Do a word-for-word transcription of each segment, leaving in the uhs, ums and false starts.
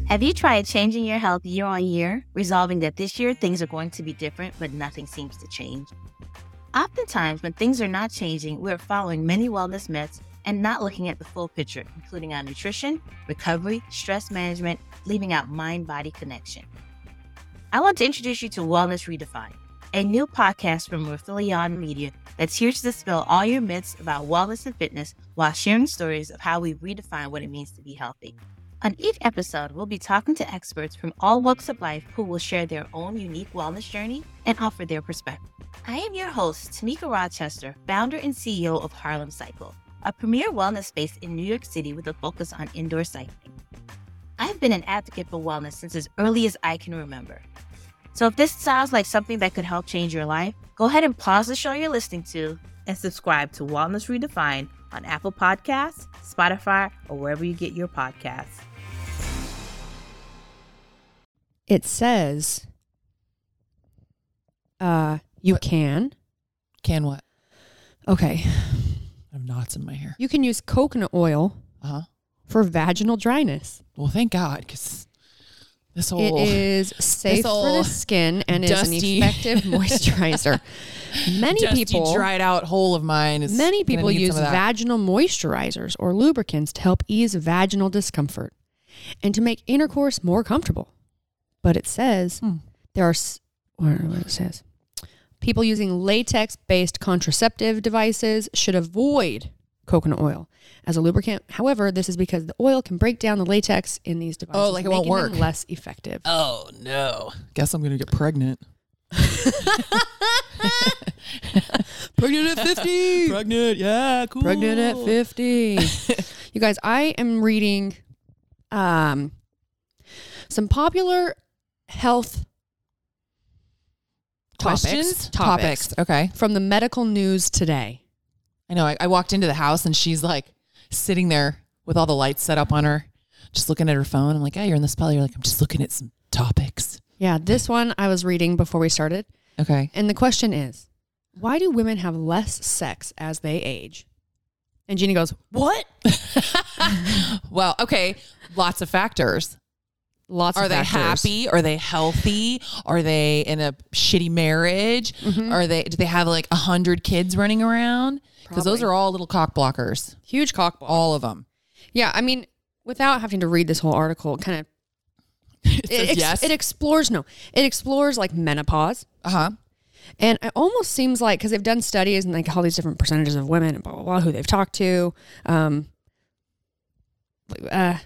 Have you tried changing your health year on year, resolving that this year things are going to be different, but nothing seems to change? Oftentimes, when things are not changing, we're following many wellness myths and not looking at the full picture, including our nutrition, recovery, stress management, leaving out mind-body connection. I want to introduce you to Wellness Redefined, a new podcast from Rathilion Media that's here to dispel all your myths about wellness and fitness while sharing stories of how we redefine what it means to be healthy. On each episode, we'll be talking to experts from all walks of life who will share their own unique wellness journey and offer their perspective. I am your host, Tamika Rochester, founder and C E O of Harlem Cycle, a premier wellness space in New York City with a focus on indoor cycling. I've been an advocate for wellness since as early as I can remember. So if this sounds like something that could help change your life, go ahead and pause the show you're listening to and subscribe to Wellness Redefined on Apple Podcasts, Spotify, or wherever you get your podcasts. It says uh, you What? can. Can what? Okay. I have knots in my hair. You can use coconut oil Uh-huh. for vaginal dryness. Well, thank God, because this It whole... is safe for the old skin and is dusty- an effective moisturizer. Many dusty, people dried out hole of mine is Many gonna people need use some of that. vaginal moisturizers or lubricants to help ease vaginal discomfort and to make intercourse more comfortable. But it says Hmm. there are, s- what what it says, people using latex-based contraceptive devices should avoid coconut oil as a lubricant. However, this is because the oil can break down the latex in these devices, Oh, like it won't making them work. less effective. Oh, no. Guess I'm going to get pregnant. Pregnant at fifty. Pregnant, yeah, cool. Pregnant at fifty. You guys, I am reading um, some popular health Questions? topics, Topics. Okay. from the medical news today. I know. I, I walked into the house and she's like sitting there with all the lights set up on her, just looking at her phone. I'm like, oh, you're in the spell. You're like, I'm just looking at some topics. Yeah, this one I was reading before we started. Okay. And the question is, why do women have less sex as they age? And Jeannie goes, What? Well, okay. Lots of factors. lots Are of they factors. happy? Are they healthy? Are they in a shitty marriage? Mhm. Are they? Do they have like a hundred kids running around? Because those Probably. are all little cock blockers. Huge cock block. All of them. Yeah, I mean, without having to read this whole article, it kind of It it, says ex- yes. it explores no, it explores like menopause. Uh huh. And it almost seems like, because they've done studies and like all these different percentages of women and blah, blah, blah, who they've talked to. Um, uh,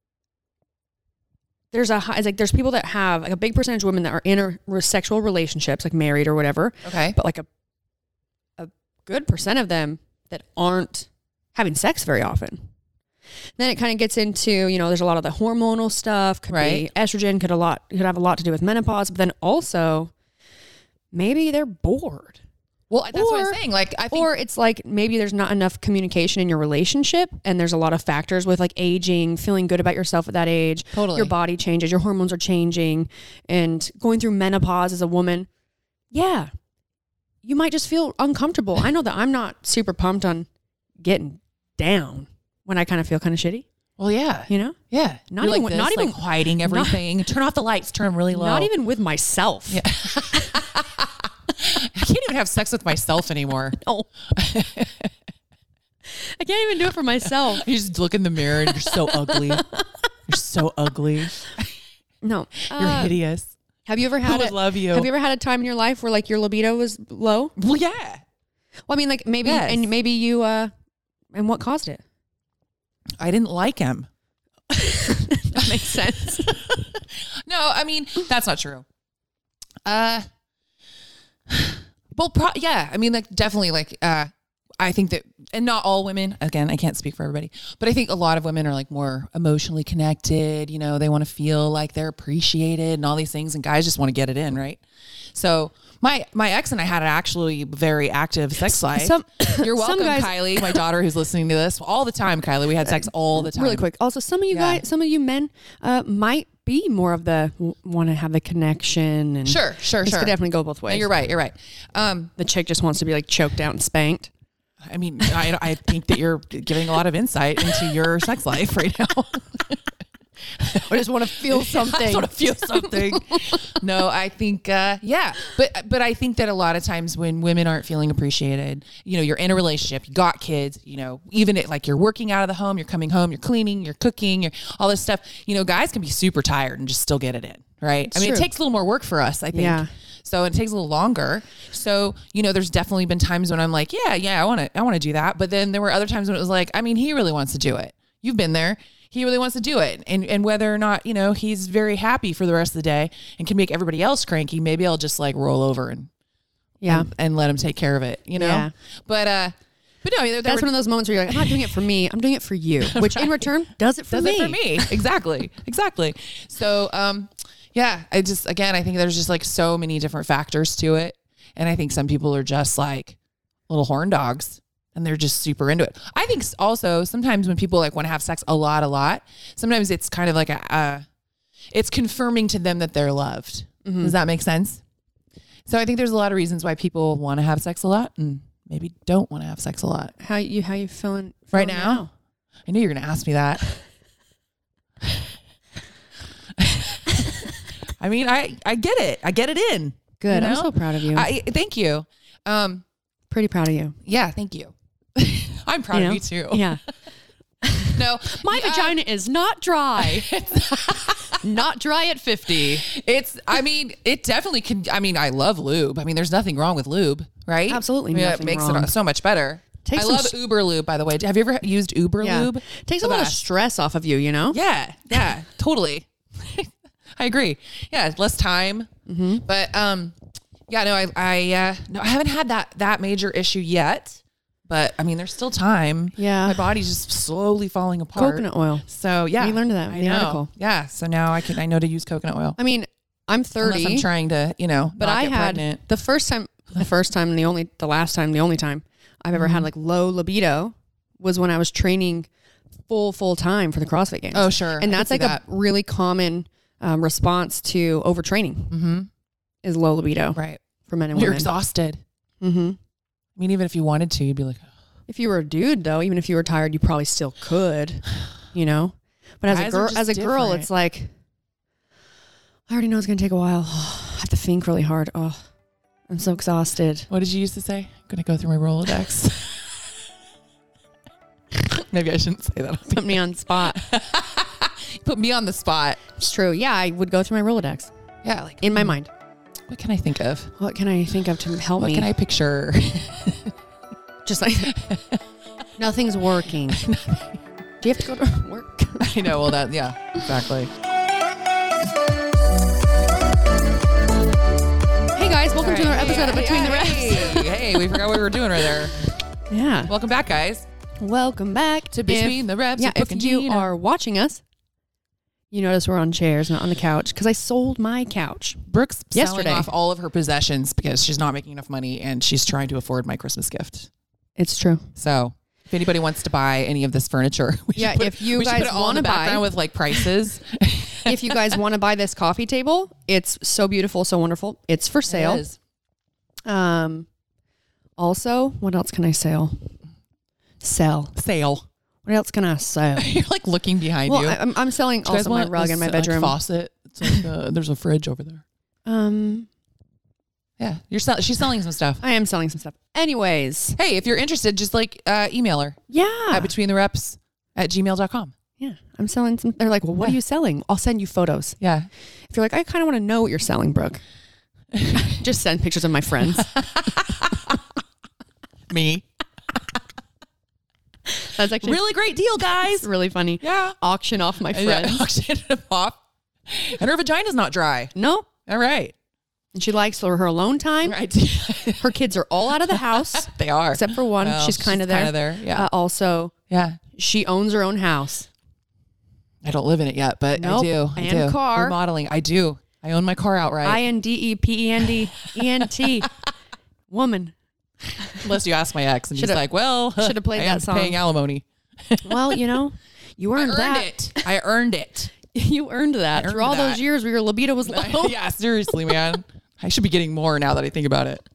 there's a high, it's like there's people that have like a big percentage of women that are in a, sexual relationships, like married or whatever, Okay. but like a a good percent of them that aren't having sex very often. Then it kind of gets into, you know, there's a lot of the hormonal stuff, could Right. be estrogen, could a lot could have a lot to do with menopause, but then also maybe they're bored. Well, that's what Or- I'm saying. Like, I think. Or it's like maybe there's not enough communication in your relationship and there's a lot of factors with like aging, feeling good about yourself at that age. Totally. Your body changes, your hormones are changing, and going through menopause as a woman. Yeah. You might just feel uncomfortable. I know that I'm not super pumped on getting down when I kind of feel kind of shitty, well, yeah. you know? Yeah. Not You're even like with- not this, even- like hiding everything. Turn off the lights. Turn them really low. Not even with myself. Yeah. I can't even have sex with myself anymore. No. I can't even do it for myself. You just look in the mirror and you're so ugly. You're so ugly. No. You're Uh, hideous. Have you ever Who had would it? love you? Have you ever had a time in your life where like your libido was low? Well, yeah. Well, I mean, like maybe, Yes. and maybe you, uh, and what caused it? I didn't like him. That makes sense. No, I mean, that's not true. Uh, well, pro- yeah, I mean, like, definitely, like, uh, I think that, and not all women, again, I can't speak for everybody, but I think a lot of women are like more emotionally connected. You know, they want to feel like they're appreciated and all these things, and guys just want to get it in, right? So my my ex and I had an actually very active sex life. Some- You're welcome, some guys- Kylie, my daughter who's listening to this all the time. Kylie, we had sex all the time. Really quick. Also, some of you Yeah. guys, some of you men, uh, might be more of the w- want to have the connection, and Sure, sure, this sure. could definitely go both No, ways. you're right. You're right. Um, The chick just wants to be like choked out and spanked. I mean, I, I think that you're giving a lot of insight into your sex life right now. I just want to feel something. I just want to feel something. No, I think, uh, yeah. But but I think that a lot of times when women aren't feeling appreciated, you know, you're in a relationship, you got kids, you know, even it, like you're working out of the home, you're coming home, you're cleaning, you're cooking, you're all this stuff. You know, guys can be super tired and just still get it in, right? It's I mean, true. it takes a little more work for us, I think. Yeah. So it takes a little longer. So, you know, there's definitely been times when I'm like, yeah, yeah, I want to, I want to do that. But then there were other times when it was like, I mean, he really wants to do it. You've been there. He really wants to do it. And, and whether or not, you know, he's very happy for the rest of the day and can make everybody else cranky, maybe I'll just like roll over and, Yeah. and, and let him take care of it, you know? Yeah. But, uh, but no, there, there That's were, one of those moments where you're like, I'm not doing it for me. I'm doing it for you, which in return does it for does me. it for me. Exactly. Exactly. So, um, yeah, I just, again, I think there's just like so many different factors to it. And I think some people are just like little horn dogs and they're just super into it. I think also sometimes when people like want to have sex a lot, a lot, sometimes it's kind of like a, uh, it's confirming to them that they're loved. Mm-hmm. Does that make sense? So I think there's a lot of reasons why people want to have sex a lot and maybe don't want to have sex a lot. How you, how you feeling, Right feeling now? now? I knew you were going to ask me that. I mean, I, I get it. I get it in. Good. You I'm know? so proud of you. I thank you. Um, Pretty proud of you. yeah, thank you. I'm proud You know? of you too. Yeah. No, My uh, vagina is not dry. Not dry at fifty. It's, I mean, it definitely can. I mean, I love lube. I mean, there's nothing wrong with lube, right? Absolutely I mean, nothing it makes wrong. it so much better. Take I some love st- Uber lube, by the way. Have you ever used Uber Yeah. lube? Takes The a lot of best. stress off of you, you know? Yeah, yeah, totally. I agree. Yeah, less time. Mm-hmm. But um, yeah, no, I, I, uh, no, I haven't had that that major issue yet. But I mean, there's still time. Yeah. My body's just slowly falling apart. Coconut oil. So yeah, We learned that in I the know. article. Yeah. So now I can I know to use coconut oil. I mean, I'm thirty. Unless I'm trying to, you know, But not I get had pregnant. the first time, the first time, and the only, the last time, the only time I've ever Mm-hmm. had like low libido was when I was training full, full time for the CrossFit Games. Oh, sure. I And could that's see like that. a really common um, response to overtraining Mm-hmm. is low libido Right. for men and You're women. exhausted. Mm-hmm. I mean, even if you wanted to, you'd be like, If you were a dude though, even if you were tired, you probably still could, you know, but as Guys a are girl, just as a girl, different. it's like, I already know it's going to take a while. I have to think really hard. Oh, I'm so exhausted. what did you used to say? I'm gonna go through my Rolodex. Maybe I shouldn't say that. Put me on spot. Put me on the spot. It's true. Yeah, I would go through my Rolodex Yeah, like in my mind. what can I think of? What can I think of to help What me? can I picture? Just like nothing's working. Do you have to go to work? I know. Well, that yeah, exactly. Hey guys, welcome to All another right. episode of Hey, Between the Reps. Hey, hey, we forgot what we were doing right there. Yeah. Welcome back, guys, Welcome back to Between the Reps. Yeah, with Brooke if and you Gina. are watching us, you notice we're on chairs, not on the couch, because I sold my couch. Brooke's yesterday. selling off all of her possessions because she's not making enough money and she's trying to afford my Christmas gift. It's true. So if anybody wants to buy any of this furniture, we should Yeah, put, if you we should guys put it all in wanna the background buy- with like prices. If you guys want to buy this coffee table, it's so beautiful, so wonderful. It's for sale. It is. Um, also, what else can I sell? Sell. Sale. What else can I sell? You're like looking behind Well, you. I, I'm, I'm selling Do you guys also my want rug this, in my like, bedroom. faucet. It's like uh, there's a fridge over there. Um, Yeah, you're sell- she's selling some stuff. I am selling some stuff. Anyways, Hey, if you're interested, just like uh, email her yeah, at between the reps at gmail dot com. yeah, I'm selling some. They're like, well, what Yeah. are you selling? I'll send you photos. Yeah. If you're like, I kind of want to know what you're selling, Brooke, just send pictures of my friends. Me. That's actually Really great deal, guys. really funny. Yeah. Auction off my Yeah, friends. auctioned them off. And her vagina's not dry. Nope. All right. And she likes her, her alone time. Right. Her kids are all out of the house They are. except for one. Well, she's kind of there. Kind of there. Yeah. Uh, also, yeah. she owns her own house. I don't live in it yet, but Nope. I do. I And do. car. Remodeling. I do. I own my car outright. I N D E P E N D E N T. Woman. Unless you ask my ex, and Should've- he's like, "Well, should've played I that am song. paying alimony. Well, you know, you I earned, earned that. it. I earned it. You earned that. I Through earned all that. those years where your libido was low. Yeah, seriously, man. I should be getting more now that I think about it.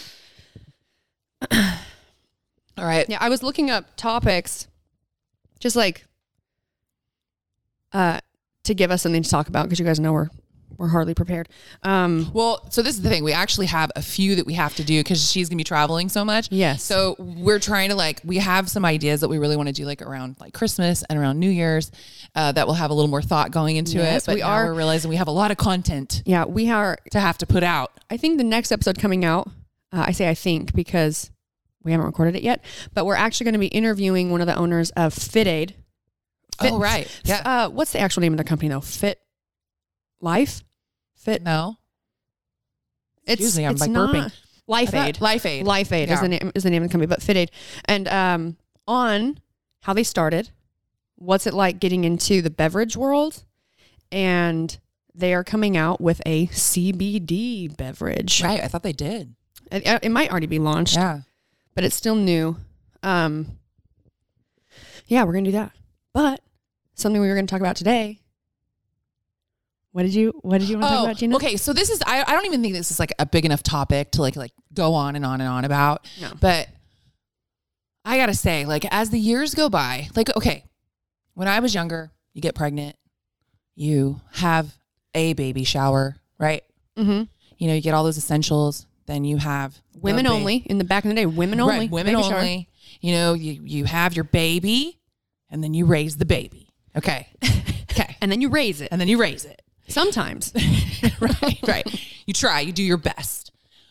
All right. Yeah, I was looking up topics, just like uh, to give us something to talk about because you guys know we're we're hardly prepared. Um, Well, so this is the thing. We actually have a few that we have to do because she's gonna be traveling so much. Yes. So we're trying to like we have some ideas that we really want to do like around like Christmas and around New Year's uh, that will have a little more thought going into Yes, it. But we now are- we're realizing we have a lot of content yeah, we are. to have to put out. I think the next episode coming out. Uh, I say I think because we haven't recorded it yet, but we're actually going to be interviewing one of the owners of Fit Aid. Fit, Oh, right. Yeah. Uh, what's the actual name of the company though? Fit Life. Fit. No. It's, Excuse me, I'm it's like not- burping. Life I thought- Aid. Life Aid. Life Aid is Yeah. the name is the name of the company, but Fit Aid, and um, on how they started, what's it like getting into the beverage world, and they are coming out with a C B D beverage. Right. I thought they did. It, it might already be launched, Yeah. but it's still new. Um, yeah, we're gonna do that. But something we were gonna talk about today. What did you What did you want to talk about, Gina? Okay, so this is I, I don't even think this is like a big enough topic to like like go on and on and on about. No. But I gotta say, like as the years go by, like okay, when I was younger, you get pregnant, you have a baby shower, right? Mm-hmm. You know, you get all those essentials. Then you have the Women ba- only. In the back in the day, women only. Right, women baby shower. only. You know, you you have your baby, and then you raise the baby. Okay, okay, And then you raise it. and then you raise it. Sometimes. right, right. You try, you do your best.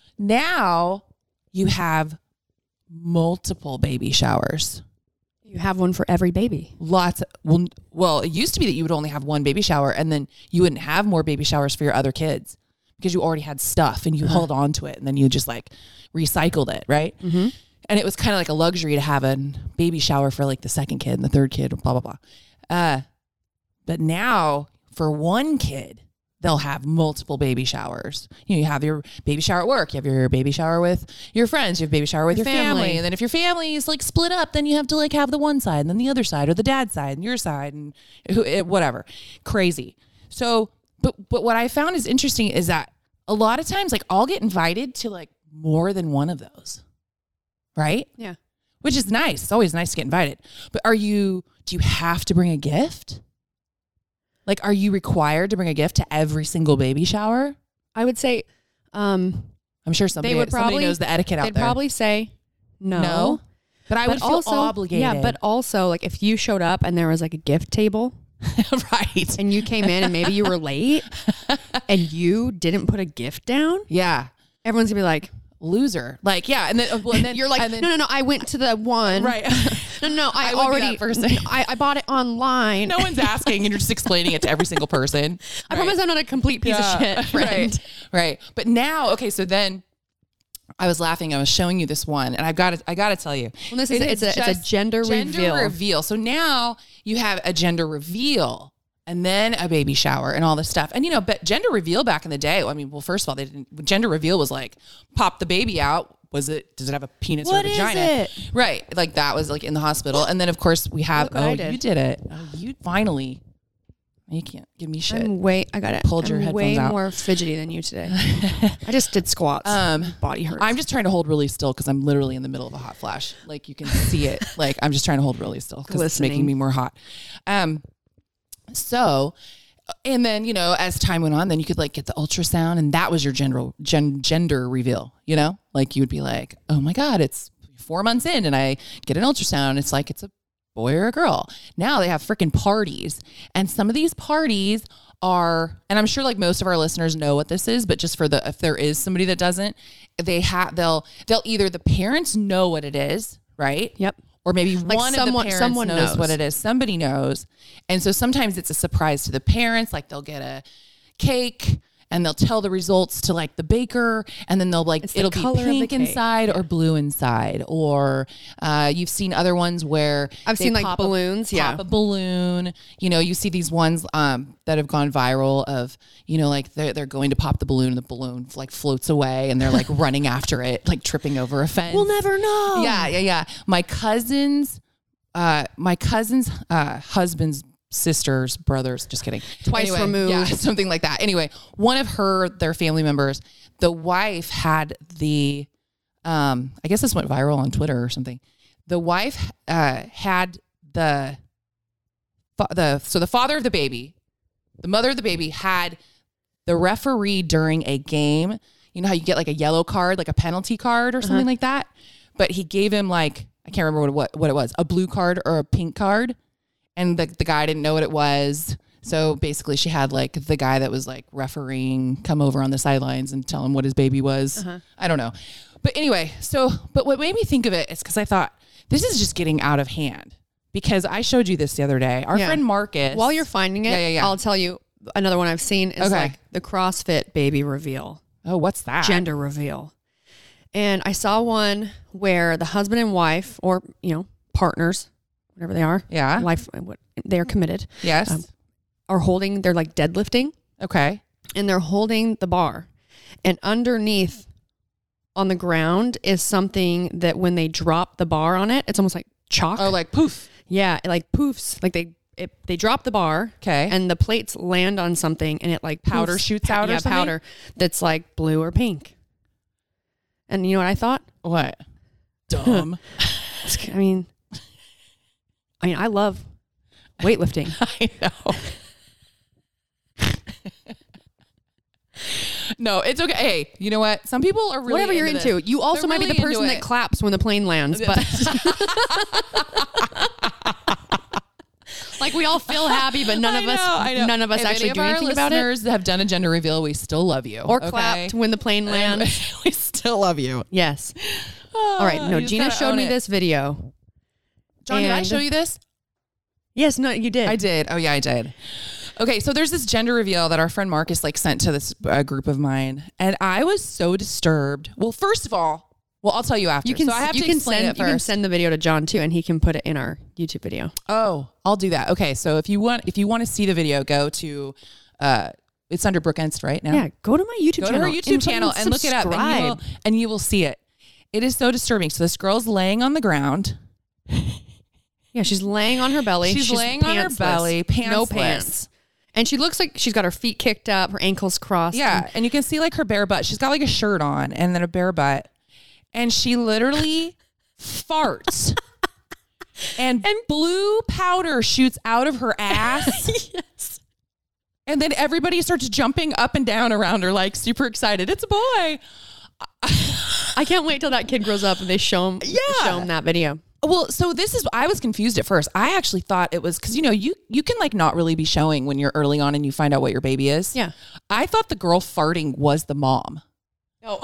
Now you have multiple baby showers. You have one for every baby. Lots of, well, well, it used to be that you would only have one baby shower and then you wouldn't have more baby showers for your other kids because you already had stuff and you Uh-huh. held on to it and then you just like recycled it, right? Mm-hmm. And it was kind of like a luxury to have a baby shower for like the second kid and the third kid, blah, blah, blah. Uh, but now for one kid, they'll have multiple baby showers. You know, you have your baby shower at work, you have your baby shower with your friends, you have baby shower with your, Your family. family. And then if your family is like split up, then you have to like have the one side and then the other side or the dad side and your side and who- it- whatever. Crazy. So, but, but what I found is interesting is that a lot of times, like I'll get invited to like more than one of those. Right? Yeah. Which is nice. It's always nice to get invited. But are you, do you have to bring a gift? Like, are you required to bring a gift to every single baby shower? I would say um, I'm sure somebody, would somebody probably- knows the etiquette out they'd there. probably say no. No? But I would But feel also, obligated. Yeah, but also like if you showed up and there was like a gift table right. and you came in and maybe you were late and you didn't put a gift down, Yeah. everyone's gonna be like, Loser. Like, yeah. And then, uh, well, and then you're like, and then, no, no, no, I went to the one. Right. No, no, I, I would be already, that person. I, I bought it online. no one's asking and you're just explaining it to every single person. I Right. promise I'm not a complete piece of shit, friend. Right, right. But now, okay, so then I was laughing. I was showing you this one, and I got to, I got to tell you, Well, this is it it's a, it's a just gender, reveal. reveal. So now you have a gender reveal, and then a baby shower, and all this stuff. And you know, but gender reveal back in the day. I mean, well, first of all, they didn't. Gender reveal was like pop the baby out. Was it? Does it have a penis What or a is vagina? it? Right, like that was like in the hospital, and then of course we have. Look what oh, I did. you did it. Oh, you finally. You can't give me shit. I'm way, I got it. Pulled I'm your headphones way out. more fidgety than you today. I just did squats. Um, Body hurts. I'm just trying to hold really still because I'm literally in the middle of a hot flash. Like you can see it. Like I'm just trying to hold really still because it's Glistening. making me more hot. Um, so, and then you know, as time went on, then you could like get the ultrasound, and that was your general gen, gender reveal. You know, like you would be like, oh my god, it's four months in, and I get an ultrasound. It's like it's a boy or a girl. Now they have freaking parties, and some of these parties are, and I'm sure like most of our listeners know what this is, but just for the, if there is somebody that doesn't, they have, they'll, they'll either the parents know what it is, right? Yep. Or maybe Like one someone- of the parents someone knows, knows. what it is. Somebody knows. And so sometimes it's a surprise to the parents, like they'll get a cake and they'll tell the results to like the baker, and then they'll like, It's the it'll be color of the pink cake. inside or blue inside. Or uh, you've seen other ones where I've they seen like pop a- balloons. pop Yeah. a balloon. You know, you see these ones um, that have gone viral of, you know, like they're, they're going to pop the balloon and the balloon like floats away and they're like running after it, like tripping over a fence. We'll never know. Yeah, yeah, yeah. My cousin's, uh, my cousin's uh, husband's sisters, brothers, just kidding. Twice Anyway, removed. Yeah, something like that. Anyway, one of her, their family members, the wife had the, um, I guess this went viral on Twitter or something. The wife uh, had the, fa- the, so the father of the baby the mother of the baby had the referee during a game. You know how you get like a yellow card, like a penalty card or something Uh-huh. like that? But he gave him like, I can't remember what, what, what it was, a blue card or a pink card. And the, the guy didn't know what it was. So basically she had like the guy that was like refereeing come over on the sidelines and tell him what his baby was. Uh-huh. I don't know. But anyway, so, but what made me think of it is because I thought this is just getting out of hand, because I showed you this the other day. Our Yeah. friend Marcus. While you're finding it, Yeah, yeah, yeah. I'll tell you another one I've seen is Okay. like the CrossFit baby reveal, Oh, what's that? gender reveal. And I saw one where the husband and wife, or, you know, partners, whatever they are, Yeah. life, what they are committed, Yes. um, are holding, they're like deadlifting, okay. and they're holding the bar. And underneath on the ground is something that when they drop the bar on it, it's almost like chalk. Oh, like poof. Yeah, it like poofs. Like they it, they drop the bar, Okay. and the plates land on something, and it like Powder poofs. shoots out or Yeah, something? powder that's like blue or pink. And you know what I thought? What? Dumb. I mean, I mean, I love weightlifting. I know. No, it's okay. Hey, you know what? Some people are really Whatever you're into into. this. You also They're might be really the person into that it. claps when the plane lands, but like we all feel happy, but none I of us, know, I know. none of us If actually any do of our anything about it, listeners that have done a gender reveal, we still love you. or okay? clapped when the plane lands. we still love you. Yes. All right. No, You just Gina gotta showed own me it. this video. John, did I and- show you this? Yes. No, you did. I did. Oh yeah, I did. Okay, so there's this gender reveal that our friend Marcus like sent to this uh, group of mine, and I was so disturbed. Well, first of all, well, I'll tell you after. You can. so I have you to can explain send. it You can first. send the video to John too, and he can put it in our YouTube video. Oh, I'll do that. Okay, so if you want, if you want to see the video, go to, uh, it's under Brooke Enst right now. Yeah. Go to my YouTube Go to channel. her YouTube and channel fucking and look it up, and you will, subscribe. and you will see it. It is so disturbing. So this girl's laying on the ground. Yeah, she's laying on her belly. She's laying on her pantsless. belly, no pantsless. pants, and she looks like she's got her feet kicked up, her ankles crossed. Yeah, and you can see like her bare butt. She's got like a shirt on and then a bare butt, and she literally farts, and, and blue powder shoots out of her ass. Yes. And then everybody starts jumping up and down around her, like super excited. It's a boy. I can't wait till that kid grows up and they show him. Yeah. Show him that video. Well, so this is, I was confused at first. I actually thought it was, because, you know, you, you can like not really be showing when you're early on and you find out what your baby is. Yeah. I thought the girl farting was the mom. Oh.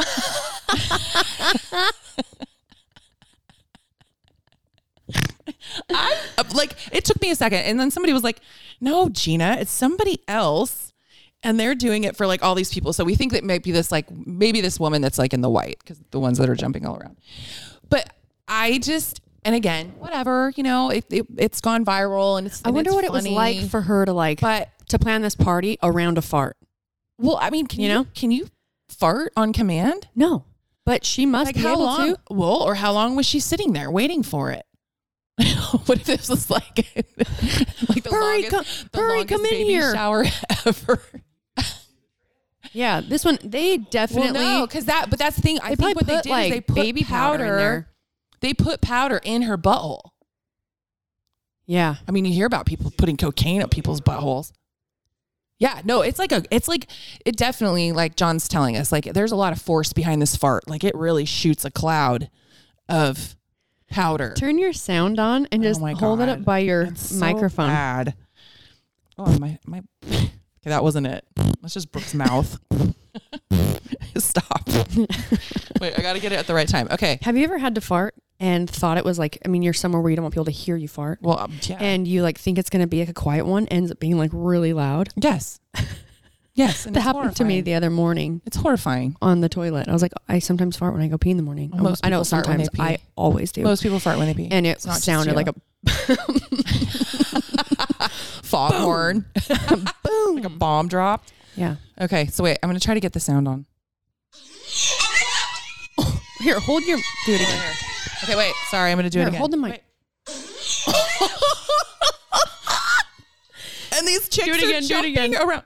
I like, it took me a second. And then somebody was like, no, Gina, it's somebody else. And they're doing it for like all these people. So we think that might be this, like maybe this woman that's like in the white, because the ones that are jumping all around. But I just, and again, whatever, you know, it, it, it's gone viral and it's, I and wonder it's what it was funny. like for her to like, But to plan this party around a fart. well, I mean, can you, You know, know? can you fart on command? No, but she must Like be how able long? to. Well, or how long was she sitting there waiting for it? What if this was like, like the Hurry, longest, come- the hurry, longest come in baby here. shower ever? Yeah, this one they definitely. Well, no, because that, but that's the thing. I They think what probably they put, did like, is they put baby powder in there. They put powder in her butthole. Yeah, I mean, you hear about people putting cocaine up people's buttholes. Yeah, no, it's like a, it's like, it definitely, like John's telling us, like there's a lot of force behind this fart. Like it really shoots a cloud of powder. turn your sound on and Oh just my hold it God. up by your It's so microphone. bad. Oh my my. Okay, that wasn't it. That's just Brooke's mouth. Stop. Wait, I got to get it at the right time. Okay. Have you ever had to fart and thought it was like? I mean, you're somewhere where you don't want people to hear you fart, Well, um, yeah. and you like think it's gonna be like a quiet one, ends up being like really loud. yes. Yes. And That it's happened to me horrifying. the other morning It's horrifying. on the toilet. I was like, I sometimes fart when I go pee in the morning. Well, most I know people fart when sometimes. they pee. I always do. Most people fart when they pee. and it It's not just sounded you. like a foghorn. Boom. Like a bomb dropped. yeah. Okay. So wait, I'm going to try to get the sound on. Here, hold your. Do it again. Okay, wait. Sorry, I'm going to do Here, it again. hold the mic. And these chicks Do it are again, do it jumping again. around.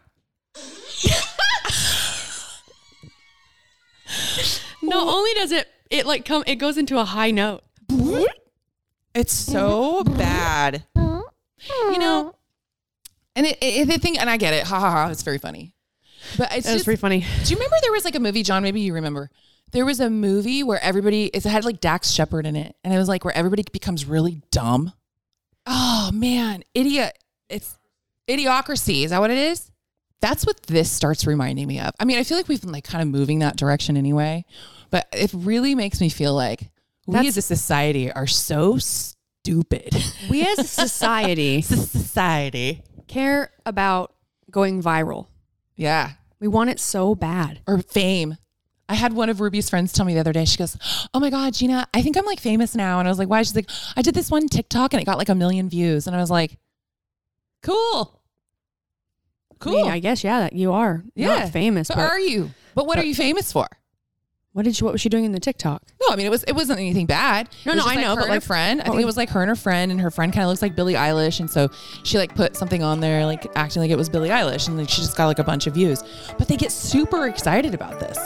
Not only does it, it like come, it goes into a high note. It's so bad. You know, And it, it, the thing, and I get it. Ha ha ha. It's very funny. But it's That was just, pretty funny. do you remember there was like a movie, John? Maybe you remember. There was a movie where everybody, it had like Dax Shepard in it. And it was like where everybody becomes really dumb. Oh man. Idiot. It's Idiocracy. Is that what it is? That's what this starts reminding me of. I mean, I feel like we've been like kind of moving that direction anyway, but it really makes me feel like we That's- as a society are so stupid. We as a society Society. care about going viral. Yeah. We want it so bad. Or fame. I had one of Ruby's friends tell me the other day, she goes, oh my God, Gina, I think I'm like famous now. And I was like, why? She's like, I did this one TikTok and it got like a million views. And I was like, cool. Cool. I, mean, I guess, yeah, that you are. You're Yeah. not famous. But But, are you? But what are you famous for? what did you, what was she doing in the TikTok? No, I mean, it was, it wasn't anything bad. No, It was no, just I know, Her but and her like- friend, I what think was- it was like her and her friend, and her friend kind of looks like Billie Eilish. And so she like put something on there, like acting like it was Billie Eilish. And like she just got like a bunch of views. But they get super excited about this.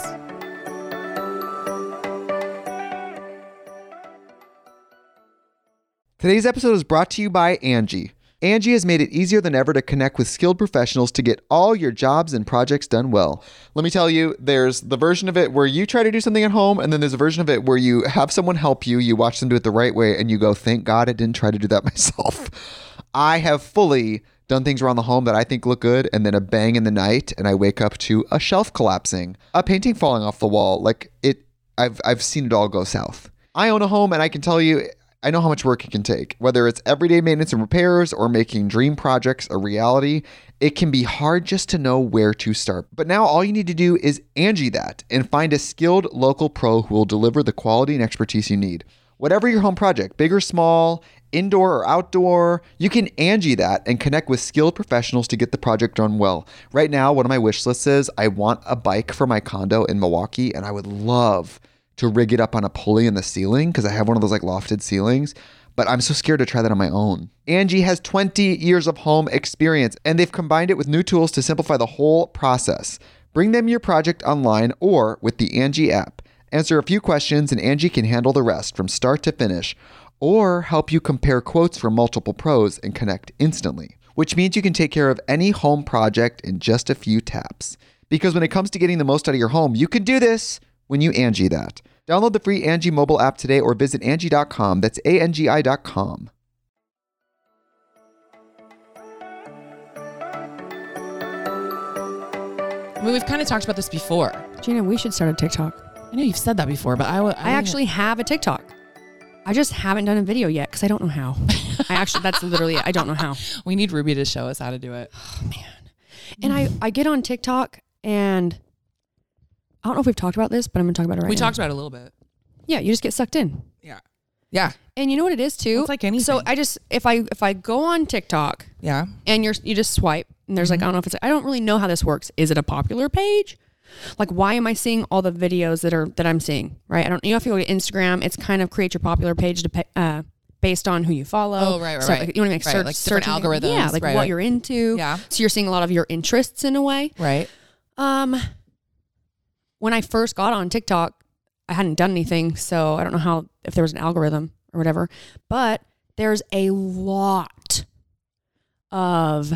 Today's episode is brought to you by Angie. Angie has made it easier than ever to connect with skilled professionals to get all your jobs and projects done well. Let me tell you, there's the version of it where you try to do something at home, and then there's a version of it where you have someone help you, you watch them do it the right way, and you go, thank God I didn't try to do that myself. I have fully done things around the home that I think look good, and then a bang in the night, and I wake up to a shelf collapsing, a painting falling off the wall. Like it, I've I've seen it all go south. I own a home, and I can tell you, I know how much work it can take. Whether it's everyday maintenance and repairs or making dream projects a reality, it can be hard just to know where to start. But now all you need to do is Angie that and find a skilled local pro who will deliver the quality and expertise you need. Whatever your home project, big or small, indoor or outdoor, you can Angie that and connect with skilled professionals to get the project done well. Right now, one of my wish lists is I want a bike for my condo in Milwaukee, and I would love to rig it up on a pulley in the ceiling because I have one of those like lofted ceilings, but I'm so scared to try that on my own. Angie has twenty years of home experience, and they've combined it with new tools to simplify the whole process. Bring them your project online or with the Angie app. Answer a few questions and Angie can handle the rest from start to finish, or help you compare quotes from multiple pros and connect instantly, which means you can take care of any home project in just a few taps. Because when it comes to getting the most out of your home, you can do this when you Angie that. Download the free Angie mobile app today or visit Angie dot com. That's A N G I dot com. I mean, we've kind of talked about this before. Gina, we should start a TikTok. I know you've said that before, but I, w- I actually have a TikTok. I just haven't done a video yet because I don't know how. I actually, that's literally it. I don't know how. we need Ruby to show us how to do it. Oh, man. And I, I get on TikTok and I don't know if we've talked about this, but I'm going to talk about it right we now. talked about it a little bit. Yeah, you just get sucked in. Yeah. Yeah. And you know what it is too? It's like anything. So I just, if I, if I go on TikTok Yeah. and you're, you just swipe and there's like, I don't know if it's, I don't really know how this works. Is it a popular page? Like, why am I seeing all the videos that are, that I'm seeing, right? I don't, you know, if you go to Instagram, it's kind of create your popular page to pay, uh, based on who you follow. Oh, right, right, So, right. like, you want to make Right, search, like different search algorithms. Yeah, like Right, what right. you're into. Yeah. So you're seeing a lot of your interests in a way. Right. Um, when I first got on TikTok, I hadn't done anything, so I don't know how, if there was an algorithm or whatever, but there's a lot of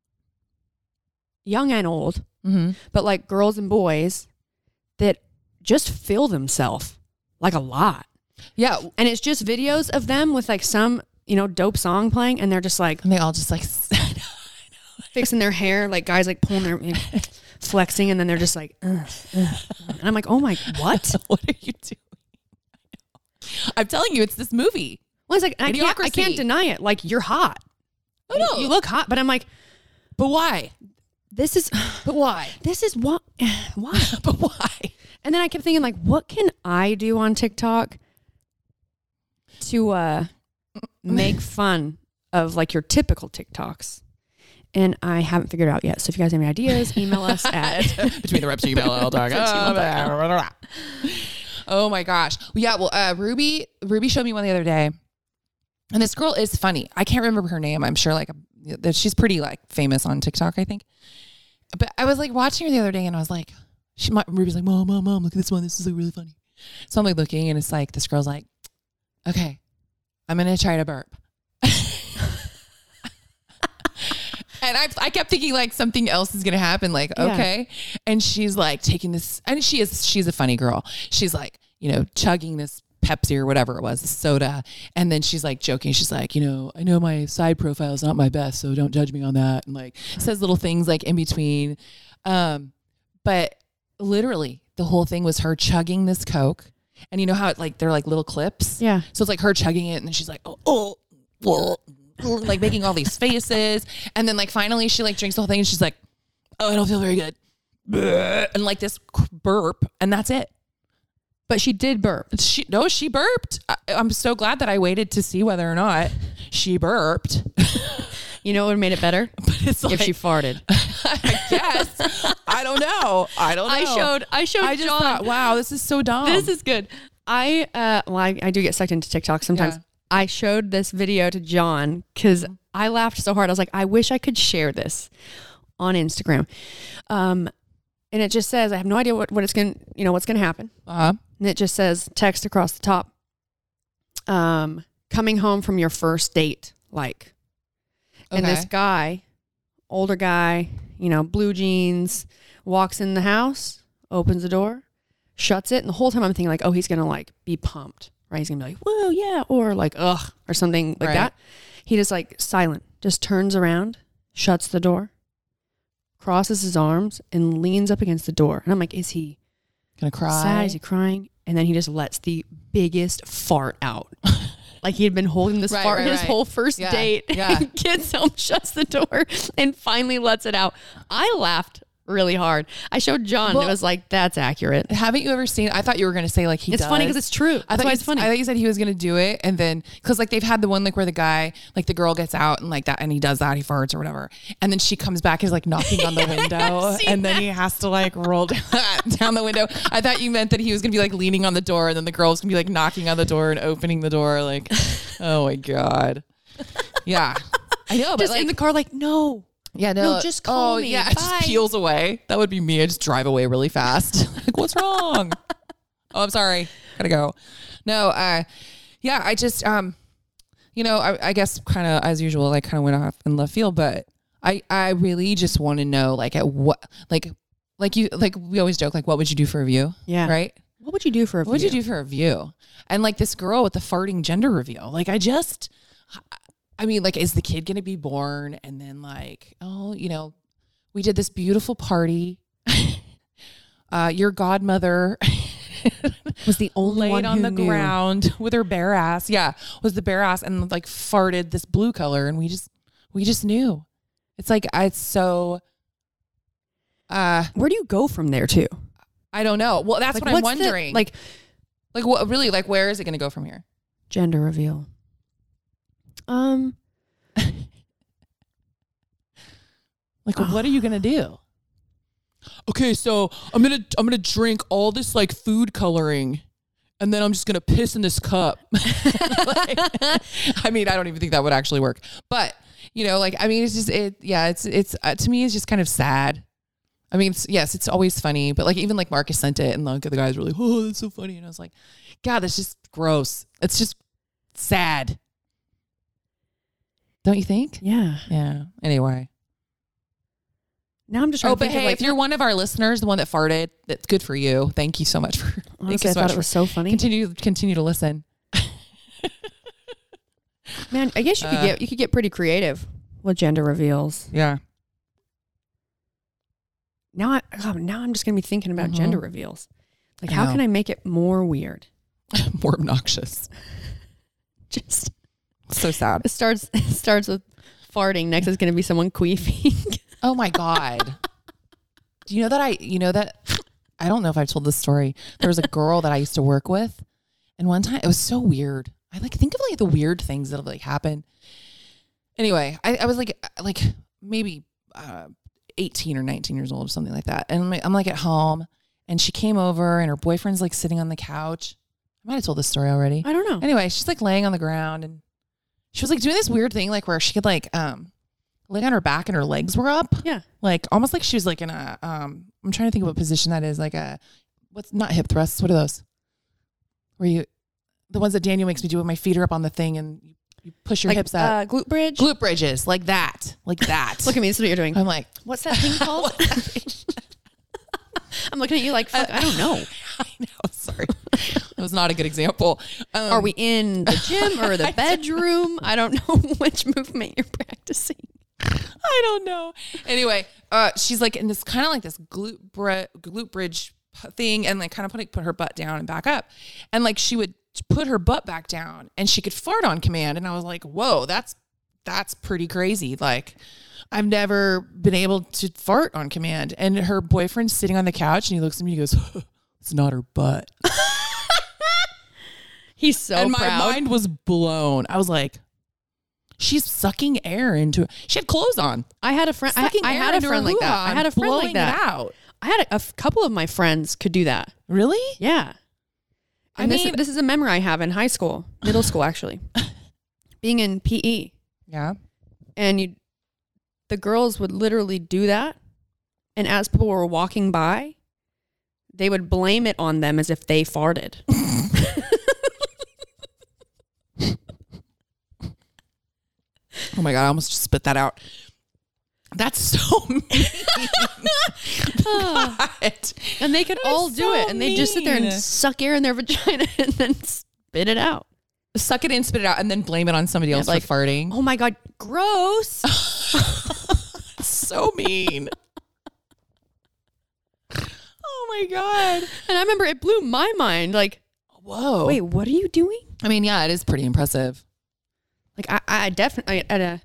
young and old, Mm-hmm. but like girls and boys that just feel themselves like a lot. Yeah. And it's just videos of them with like some, you know, dope song playing, and they're just like And they all just like, fixing their hair, like guys like pulling their, flexing, and then they're just like, ugh, ugh. And I'm like, oh my, what? what are you doing? I'm telling you, it's this movie. Well, it's like, I can't, I Idiocracy. can't deny it. Like, you're hot. Oh, no. You, you look hot, but I'm like, But why? this is, But why? this is what, why? But why? And then I kept thinking, like, what can I do on TikTok to uh, make fun of like your typical TikToks? And I haven't figured it out yet. So if you guys have any ideas, email us at Between the reps email L dog. Oh my gosh. Well, yeah. Well, uh, Ruby, Ruby showed me one the other day, and this girl is funny. I can't remember her name. I'm sure like that she's pretty like famous on TikTok, I think. But I was like watching her the other day, and I was like, she, my, Ruby's like, mom, mom, mom, look at this one. This is like really funny. So I'm like looking, and it's like this girl's like, okay, I'm gonna try to burp. And I, I kept thinking like something else is going to happen. Like, Yeah. okay. And she's like taking this, and she is, she's a funny girl. She's like, you know, chugging this Pepsi or whatever it was, the soda. And then she's like joking. She's like, you know, I know my side profile is not my best, so don't judge me on that. And like says little things like in between. Um, but literally the whole thing was her chugging this Coke. And you know how it like, they're like little clips. Yeah. So it's like her chugging it. And then she's like, oh, oh, oh, like making all these faces. And then like finally she like drinks the whole thing and she's like, oh, I don't feel very good. And like this burp. And that's it. But she did burp. She no, she burped. I, I'm so glad that I waited to see whether or not she burped. You know what would have made it better? But it's like, If she farted. I guess. I don't know. I don't know. I showed, I showed I just John. thought, wow, this is so dumb. This is good. I, uh, well, I, I do get sucked into TikTok sometimes. Yeah. I showed this video to John because I laughed so hard. I was like, I wish I could share this on Instagram. Um, and it just says, I have no idea what, what it's going to, you know, what's going to happen. uh-huh. And it just says text across the top. Um, coming home from your first date, like. And Okay. this guy, older guy, you know, blue jeans, walks in the house, opens the door, shuts it. And the whole time I'm thinking like, oh, he's going to like be pumped, right? He's going to be like, whoa, yeah. Or like, ugh, or something like Right. that. He just like silent, just turns around, shuts the door, crosses his arms and leans up against the door. And I'm like, is he Gonna cry. sad? Is he crying? And then he just lets the biggest fart out. Like he had been holding this Right, fart right, his right. whole first Yeah, date. yeah. And gets home, shuts the door, and finally lets it out. I laughed really hard. I showed John. Well, and it was like, that's accurate. Haven't you ever seen? I thought you were going to say like he. It's does. funny because it's true. I That's thought why you, it's funny. I thought you said he was going to do it, and then because like they've had the one like where the guy like the girl gets out and like that, and he does that, he farts or whatever, and then she comes back, is like knocking on the window, and then he has to like roll down, down the window. I thought you meant that he was going to be like leaning on the door, and then the girl was going to be like knocking on the door and opening the door, like, oh my god, yeah, I know, but just like, in the car, like, no. yeah, no, No, just call oh, me. Yeah, it Bye. just peels away. That would be me. I just drive away really fast. Like, what's wrong? Oh, I'm sorry. Gotta go. No, uh, yeah, I just, um, you know, I, I guess kind of as usual, I kind of went off in left field, but I, I really just want to know, like, at what, like, like you, like we always joke, like, what would you do for a view? Yeah. Right. What would you do for a What would you do for a view? And like this girl with the farting gender reveal, like I just, I mean, like, is the kid going to be born? And then like, oh, you know, we did this beautiful party. uh, your godmother Was the only laid one on who the knew. ground with her bare ass. Yeah. Was the bare ass and like farted this blue color. And we just, we just knew. It's like, I, it's so, uh, Where do you go from there too? I don't know. Well, that's Like, what I'm what's the- wondering. like like what really, like, where is it going to go from here? gender reveal. Um, Like, what are you gonna do? Okay, so I'm gonna I'm gonna drink all this like food coloring, and then I'm just gonna piss in this cup. Like, I mean, I don't even think that would actually work. But you know, like, I mean, it's just it. Yeah, it's it's uh, to me, it's just kind of sad. I mean, it's, yes, it's always funny, but like even like Marcus sent it, and like the guys were like, "Oh, that's so funny," and I was like, "God, that's just gross. It's just sad." Don't you think? yeah. Yeah. Anyway. Now I'm just trying Oh, to but think hey, of like, if you're one of our listeners, the one that farted, that's good for you. Thank you so much for. thank honestly, you I so thought much it for- was so funny. Continue, continue to listen. Man, I guess you could Uh, get you could get pretty creative with gender reveals. Yeah. Now, I, God, now I'm just gonna be thinking about Mhm. gender reveals. Like, I how know. can I make it more weird? More obnoxious. Just So sad. it starts it starts with farting. Next is gonna be someone queefing. Oh my God. Do you know that I, you know that, I don't know if I've told this story. There was a girl that I used to work with. And one time it was so weird. I like think of like the weird things that have like happened. Anyway, I, I was like, like maybe uh, eighteen or nineteen years old or something like that. And I'm like, I'm like at home and she came over and her boyfriend's like sitting on the couch. I might have told this story already. I don't know. Anyway, she's like laying on the ground and she was like doing this weird thing, like where she could like, um, lay on her back and her legs were up. Yeah. Like almost like she was like in a, um, I'm trying to think of what position that is. Like a, what's not hip thrusts. What are those? Where you, the ones that Daniel makes me do with my feet are up on the thing and you push your Like hips up. uh, glute bridge. Glute bridges, like that, like that. Look at me. This is what you're doing. I'm like, What's that thing called? I'm looking at you like, fuck, I don't know. I know. Sorry, that was not a good example. Um, Are we in the gym or the bedroom? I don't know which movement you're practicing. I don't know. Anyway, uh, she's like in this kind of like this glute bre- glute bridge thing, and like kind of put put her butt down and back up, and like she would put her butt back down, and she could fart on command. And I was like, whoa, that's that's pretty crazy. Like, I've never been able to fart on command. And her boyfriend's sitting on the couch, and he looks at me, and he goes, "It's not her butt." He's so and my proud. mind was blown. I was like, she's sucking air into it. She had clothes on. I had a friend. I, Sucking I air had a into her friend like that. hoo-ha I had a and friend blowing like that. it out. I had a, a f- couple of my friends could do that. Really? Yeah. I And this, mean- this is a memory I have in high school, middle school actually, being in P E, Yeah. and you, the girls would literally do that, and as people were walking by, they would blame it on them as if they farted. Oh my God, I almost just spit that out. That's so mean. God. And they could That's all do so it, and they just sit there mean. and suck air in their vagina and then spit it out. Suck it in, spit it out, and then blame it on somebody else like, for farting. Oh my God, gross. So mean. Oh my God. And I remember it blew my mind. Like, Whoa. wait, what are you doing? I mean, yeah, it is pretty impressive. Like, I, I definitely, at a,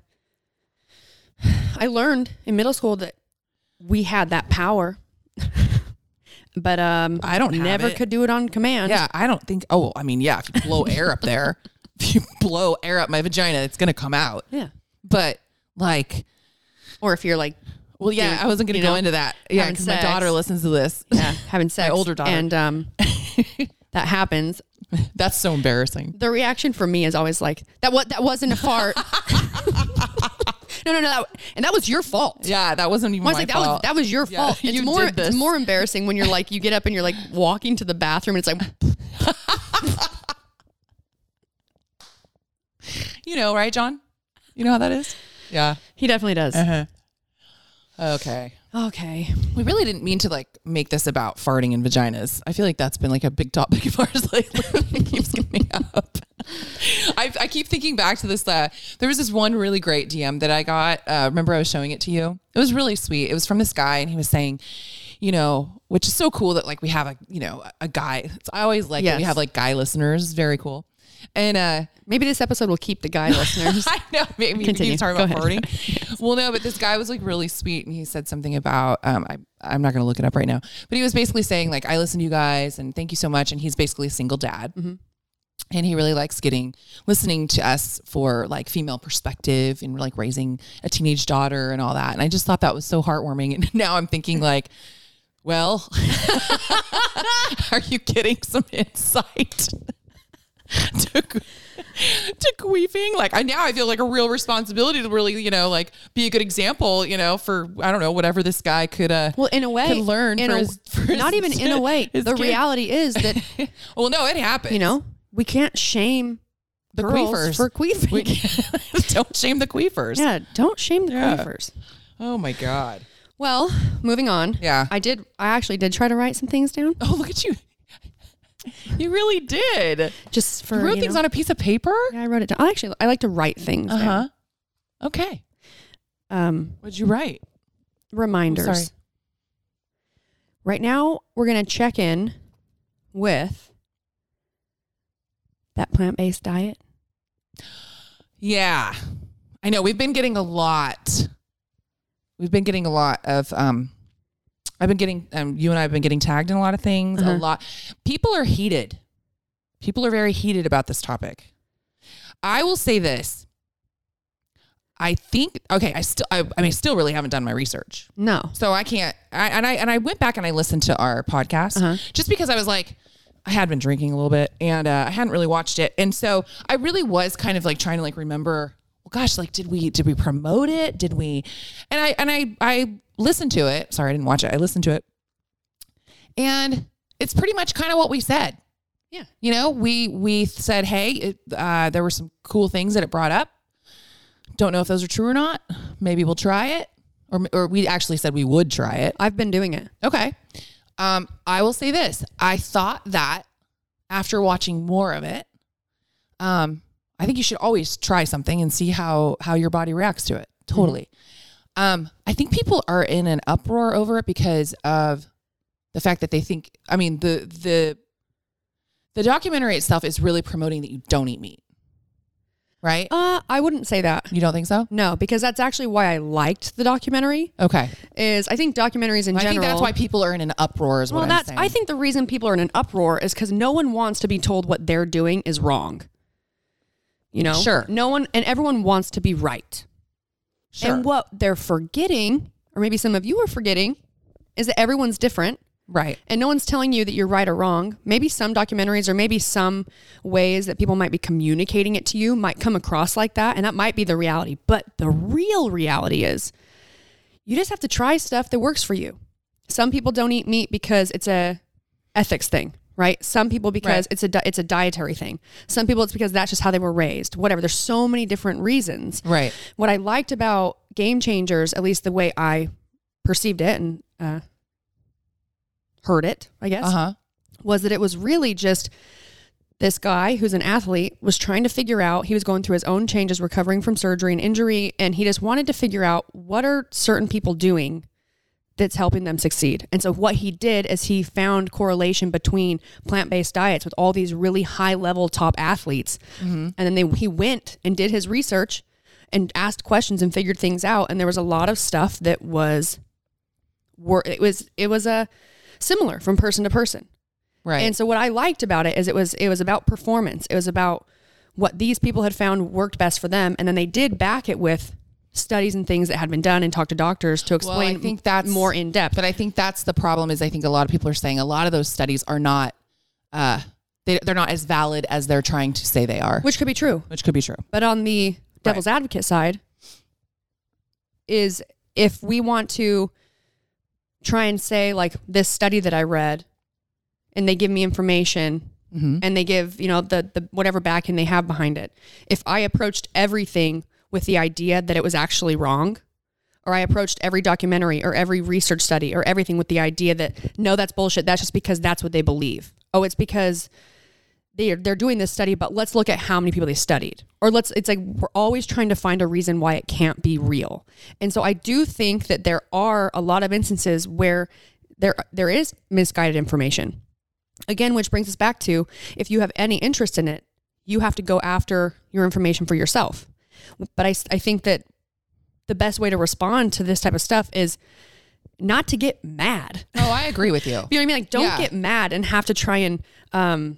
I learned in middle school that we had that power, but um, I don't have never it. could do it on command. Yeah, I don't think. Oh, I mean, yeah, if you blow air up there, if you blow air up my vagina, it's gonna come out. Yeah. But like, Or if you're like, well, yeah, Dude, I wasn't gonna you go know, into that. Yeah, having because my sex. daughter listens to this. yeah, having sex. older daughter. And um, that happens. That's so embarrassing. The reaction from me is always like, that what that wasn't a fart. no, no, no. That, and that was your fault. Yeah, that wasn't even I was my like, that was fault. that was your Yeah, fault. It's you more did this. it's more embarrassing when you're like, you get up and you're like walking to the bathroom and it's like You know, right, John? You know how that is? Yeah. he definitely does. Uh-huh. Okay. Okay. We really didn't mean to like make this about farting and vaginas. I feel like that's been like a big topic of ours lately. It keeps coming up. I, I keep thinking back to this. Uh, there was this one really great D M that I got. Uh, remember I was showing it to you? It was really sweet. It was from this guy, and he was saying, you know, which is so cool that like we have a, you know, a guy. It's, I always like that we Yes. have like guy listeners. Very cool. And uh, Maybe this episode will keep the guy listeners. I know, maybe Continue. he's talking about Go ahead. farting. Well, no, but this guy was like really sweet, and he said something about um, I, I'm not going to look it up right now, but he was basically saying like, I listen to you guys, and thank you so much. And he's basically a single dad, Mm-hmm. and he really likes getting listening to us for like female perspective and like raising a teenage daughter and all that. And I just thought that was so heartwarming. And now I'm thinking like, well, are you getting some insight to to queefing? Like I now I feel like a real responsibility to really, you know, like be a good example, you know, for I don't know, whatever this guy could uh Well, in a way, could learn in for a- his, for his- not even in a way. his The kid. reality is that, Well, no, it happens. you know, we can't shame the girls queefers for queefing. We can't- don't shame the queefers. Yeah, don't shame the Yeah. queefers. Oh my God. Well, moving on. Yeah. I did. I actually did try to write some things down, Oh, look at you. You really did. just for You wrote you things know. on a piece of paper? Yeah, I wrote it down. I actually, I like to write things. Uh down. huh. Okay. Um, What'd you write? reminders. Oh, sorry. Right now, we're gonna check in with that plant-based diet. Yeah. I know we've been getting a lot. We've been getting a lot of um I've been getting um you and I have been getting tagged in a lot of things. Uh-huh. A lot. People are heated. People are very heated about this topic. I will say this. I think okay, I still I, I mean still really haven't done my research. No. So I can't I and I and I went back and I listened to our podcast Uh-huh. just because I was like I had been drinking a little bit and uh, I hadn't really watched it. And so I really was kind of like trying to like remember, well, gosh, like, did we, did we promote it? Did we, and I, and I, I listened to it. Sorry, I didn't watch it. I listened to it and it's pretty much kind of what we said. Yeah. You know, we, we said, hey, it, uh, there were some cool things that it brought up. Don't know if those are true or not. Maybe we'll try it. Or, or we actually said we would try it. I've been doing it. Okay. Um, I will say this. I thought that after watching more of it, um, I think you should always try something and see how, how your body reacts to it. Totally. Mm-hmm. Um, I think people are in an uproar over it because of the fact that they think, I mean, the, the, the documentary itself is really promoting that you don't eat meat. Right? Uh, I wouldn't say that. You don't think so? No, because that's actually why I liked the documentary. Okay. Is I think documentaries in I general. think that's why people are in an uproar is what well, I'm that's, saying. I think the reason people are in an uproar is because no one wants to be told what they're doing is wrong. You know? Sure. No one, and everyone wants to be right. Sure. And what they're forgetting, or maybe some of you are forgetting, is that everyone's different. Right. And no one's telling you that you're right or wrong. Maybe some documentaries or maybe some ways that people might be communicating it to you might come across like that. And that might be the reality. But the real reality is you just have to try stuff that works for you. Some people don't eat meat because it's a ethics thing, right? Some people because Right. it's a di- it's a dietary thing. Some people it's because that's just how they were raised. Whatever. There's so many different reasons. Right. What I liked about Game Changers, at least the way I perceived it and uh, heard it, I guess, Uh-huh. was that it was really just this guy who's an athlete was trying to figure out, he was going through his own changes, recovering from surgery and injury, and he just wanted to figure out what are certain people doing that's helping them succeed. And so what he did is he found correlation between plant-based diets with all these really high-level top athletes. Mm-hmm. And then they, he went and did his research and asked questions and figured things out. And there was a lot of stuff that was, were it was it was a similar from person to person. Right. And so what I liked about it is it was it was about performance. It was about what these people had found worked best for them. And then they did back it with studies and things that had been done and talked to doctors to explain well, I think that's more in depth. But I think that's the problem is I think a lot of people are saying a lot of those studies are not, uh, they, they're not as valid as they're trying to say they are. Which could be true. Which could be true. But on the devil's Right. advocate side is if we want to try and say like this study that I read and they give me information Mm-hmm. and they give, you know, the, the whatever backing they have behind it. If I approached everything with the idea that it was actually wrong, or I approached every documentary or every research study or everything with the idea that, no, that's bullshit. That's just because that's what they believe. Oh, it's because they're, they're doing this study, but let's look at how many people they studied. Or let's, it's like, we're always trying to find a reason why it can't be real. And so I do think that there are a lot of instances where there there is misguided information. Again, which brings us back to, if you have any interest in it, you have to go after your information for yourself. But I, I think that the best way to respond to this type of stuff is not to get mad. Oh, I agree with you. You know what I mean? Like, don't Yeah. get mad and have to try and um,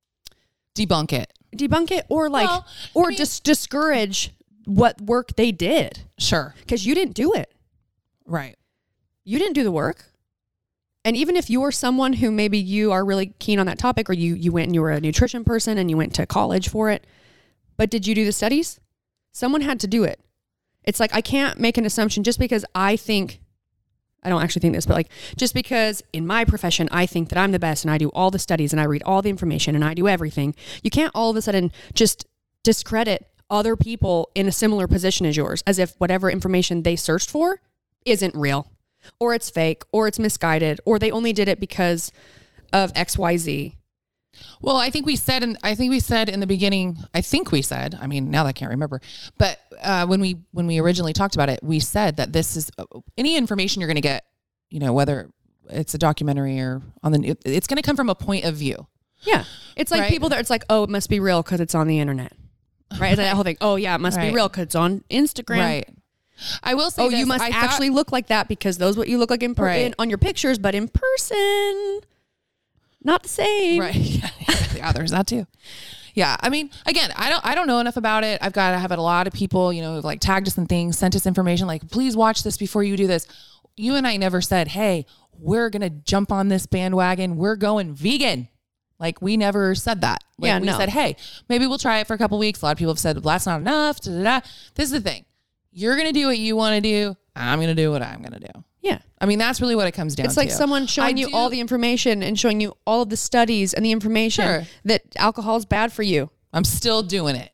Debunk it. debunk it or like, Well, or I mean- just discourage what work they did Sure. because you didn't do it. Right. You didn't do the work. And even if you are someone who maybe you are really keen on that topic, or you, you went and you were a nutrition person and you went to college for it, but did you do the studies? Someone had to do it. It's like, I can't make an assumption just because I think, I don't actually think this, but like, just because in my profession, I think that I'm the best and I do all the studies and I read all the information and I do everything. You can't all of a sudden just discredit other people in a similar position as yours, as if whatever information they searched for isn't real, or it's fake, or it's misguided, or they only did it because of X Y Z. Well, I think we said, in, I think we said in the beginning, I think we said, I mean, now that I can't remember, but uh, when we, when we originally talked about it, we said that this is uh, any information you're going to get, you know, whether it's a documentary or on the, it, it's going to come from a point of view. Yeah. It's like Right. people that it's like, oh, it must be real because it's on the internet. Right? It's like that whole thing. Oh, yeah, it must Right. be real because it's on Instagram. Right. I will say Oh, this, you must I actually thought, look like that because those what you look like in, per- Right. in on your pictures, but in person, not the same. right. Yeah, yeah, there's that too. Yeah. I mean, again, I don't, I don't know enough about it. I've got to have a lot of people, you know, who've like tagged us and things, sent us information, like, please watch this before you do this. You and I never said, hey, we're going to jump on this bandwagon. We're going vegan. Like, we never said that. Like, Yeah, we no. said, hey, maybe we'll try it for a couple weeks. A lot of people have said, well, that's not enough. Da, da, da. This is the thing. You're going to do what you want to do. I'm going to do what I'm going to do. Yeah. I mean, that's really what it comes down to. It's like someone showing I you do- all the information and showing you all of the studies and the information Sure. that alcohol is bad for you. I'm still doing it.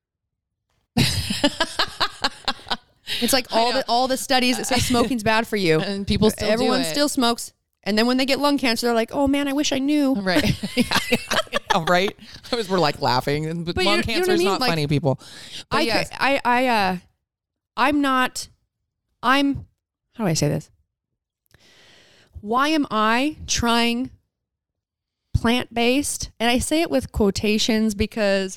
It's like all the all the studies that say smoking's bad for you. And people still do Everyone it. still smokes. And then when they get lung cancer, they're like, oh man, I wish I knew. Right. yeah, yeah, right. We're like laughing. But But lung you- you know cancer what I is mean? not Like, funny, people. But I, yes. I, I, uh, I'm not, I'm, how do I say this? Why am I trying plant-based? And I say it with quotations because,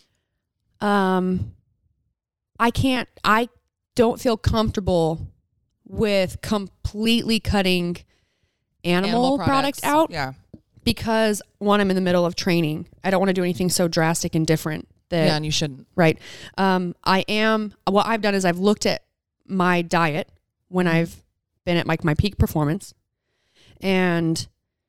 um, I can't, I don't feel comfortable with completely cutting animal, products. out Yeah. because one, I'm in the middle of training. I don't want to do anything so drastic and different that, Yeah, and you shouldn't. right. Um, I am, what I've done is I've looked at my diet when I've been at like my peak performance, and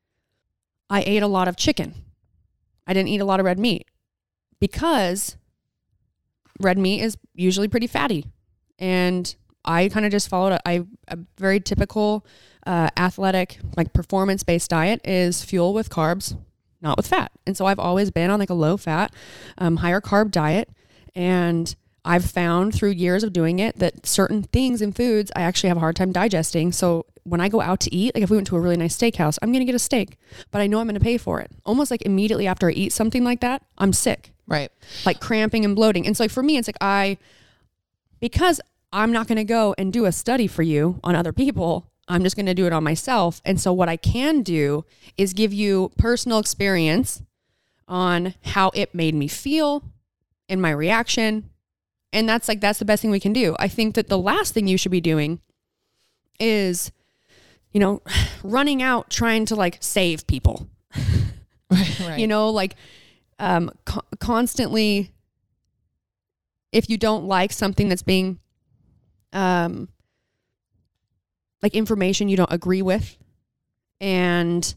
I ate a lot of chicken. I didn't eat a lot of red meat because red meat is usually pretty fatty. And I kind of just followed a, I, a very typical uh, athletic, like performance-based diet is fuel with carbs, not with fat. And so I've always been on like a low fat, um, higher carb diet. And I've found through years of doing it that certain things in foods I actually have a hard time digesting. So when I go out to eat, like if we went to a really nice steakhouse, I'm going to get a steak, but I know I'm going to pay for it. Almost like immediately after I eat something like that, I'm sick, Right. like cramping and bloating. And so like for me, it's like I, because I'm not going to go and do a study for you on other people, I'm just going to do it on myself. And so what I can do is give you personal experience on how it made me feel and my reaction. And that's like, that's the best thing we can do. I think that the last thing you should be doing is, you know, running out trying to like save people, Right. right. you know, like um, co- constantly, if you don't like something that's being, um, like information you don't agree with, and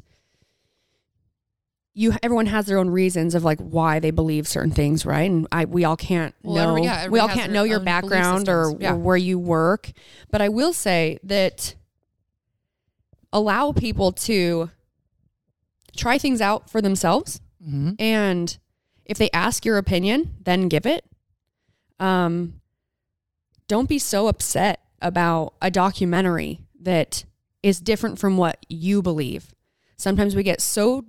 you, everyone has their own reasons of like why they believe certain things, right? And I, we all can't Well, know, every- yeah, we everybody all has can't their know your own belief background or, systems. Yeah. or where you work. But I will say that allow people to try things out for themselves. Mhm. And if they ask your opinion, then give it. Um, don't be so upset about a documentary that is different from what you believe. Sometimes we get so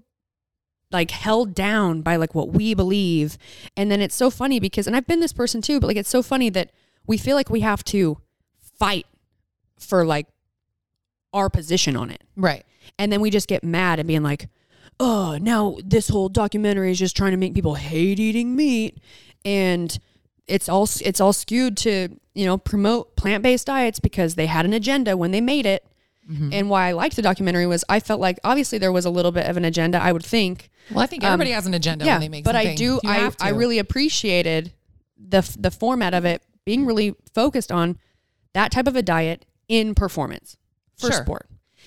like held down by like what we believe. And then it's so funny because, and I've been this person too, but like, it's so funny that we feel like we have to fight for like our position on it. Right. And then we just get mad and being like, oh, now this whole documentary is just trying to make people hate eating meat. And it's all, it's all skewed to, you know, promote plant-based diets because they had an agenda when they made it. Mm-hmm. And why I liked the documentary was I felt like obviously there was a little bit of an agenda, I would think. Well, I think everybody um, has an agenda yeah, when they make but something. I do, You I, have to. I really appreciated the the format of it being really focused on that type of a diet in performance for Sure. sport.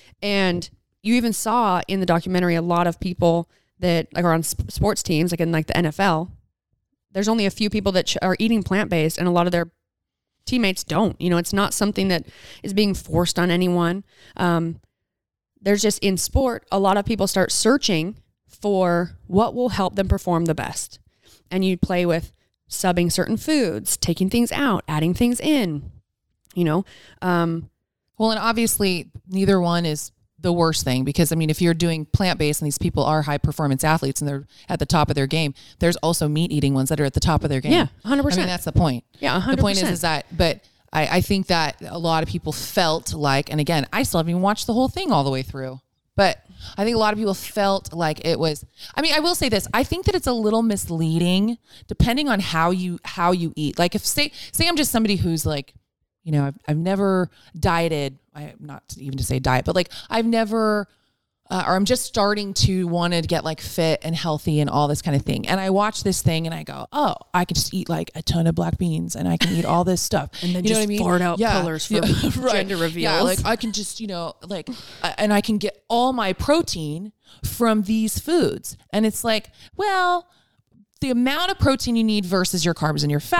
And you even saw in the documentary a lot of people that like are on sp- sports teams, like in like the N F L. There's only a few people that ch- are eating plant-based, and a lot of their teammates don't. You know, it's not something that is being forced on anyone. Um, there's just in sport, a lot of people start searching for what will help them perform the best. And you play with subbing certain foods, taking things out, adding things in, you know. Um, Well, and obviously neither one is the worst thing because, I mean, if you're doing plant-based and these people are high performance athletes and they're at the top of their game, there's also meat eating ones that are at the top of their game. Yeah, one hundred percent. I mean, that's the point. Yeah, one hundred percent. The point is, is that, but I, I think that a lot of people felt like, and again, I still haven't even watched the whole thing all the way through, but I think a lot of people felt like it was, I mean, I will say this, I think that it's a little misleading depending on how you, how you eat. Like if say, say I'm just somebody who's like, you know, I've, I've never dieted, I not even to say diet, but like I've never, uh, or I'm just starting to want to get like fit and healthy and all this kind of thing. And I watch this thing and I go, oh, I could just eat like a ton of black beans and I can eat all this stuff. And then you know just what I mean? fart out Yeah. colors for Yeah, right. gender reveals. Yeah, like I can just, you know, like, uh, and I can get all my protein from these foods. And it's like, well, the amount of protein you need versus your carbs and your fat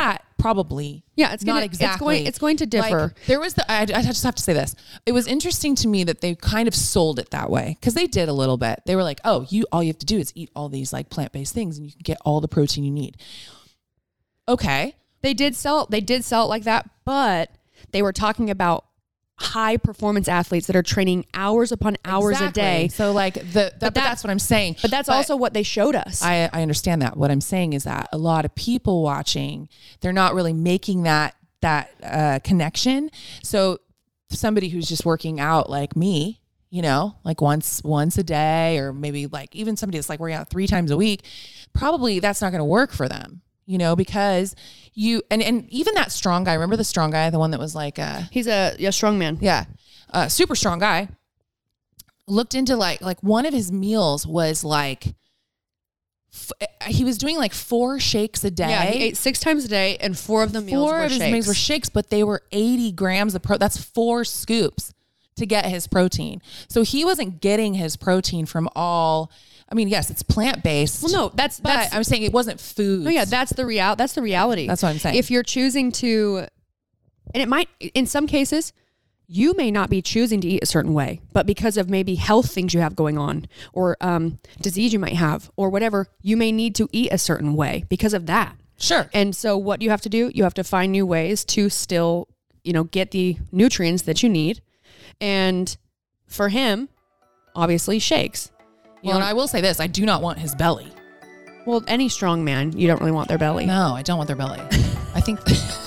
probably. Yeah, it's not gonna, exactly. It's going, it's going to differ. Like, there was the. I, I just have to say this. It was interesting to me that they kind of sold it that way because they did a little bit. They were like, "Oh, you all you have to do is eat all these like plant based things, and you can get all the protein you need." Okay, they did sell. They did sell it like that, but they were talking about high performance athletes that are training hours upon hours exactly. a day. So like the, the but, that, that's what I'm saying. But that's but also what they showed us. I, I understand that. What I'm saying is that a lot of people watching, they're not really making that that uh, connection. So somebody who's just working out like me, you know, like once once a day, or maybe like even somebody that's like working out three times a week, probably that's not going to work for them. You know, because you, and, and even that strong guy, remember the strong guy, the one that was like, uh, he's a, a strong man. Yeah. Uh, super strong guy. Looked into like, like one of his meals was like, f- he was doing like four shakes a day. Yeah, he ate six times a day and four of the meals four were of his shakes. meals were shakes, but they were eighty grams of pro. That's four scoops to get his protein. So he wasn't getting his protein from all, I mean, yes, it's plant-based. Well, no, that's, but that's, I'm saying it wasn't food. No, yeah, that's the real, that's the reality. That's what I'm saying. If you're choosing to, and it might, in some cases, you may not be choosing to eat a certain way, but because of maybe health things you have going on, or um, disease you might have, or whatever, you may need to eat a certain way because of that. Sure. And so what you have to do, you have to find new ways to still, you know, get the nutrients that you need. And for him, obviously shakes. You Well, know, and I will say this, I do not want his belly. well, any strong man, you don't really want their belly. No, I don't want their belly. I think...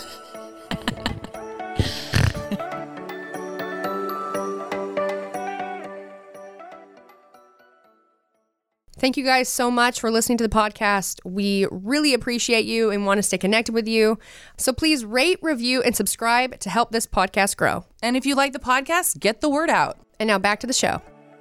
Thank you guys so much for listening to the podcast. We really appreciate you and want to stay connected with you. So please rate, review, and subscribe to help this podcast grow. And if you like the podcast, get the word out. And now back to the show.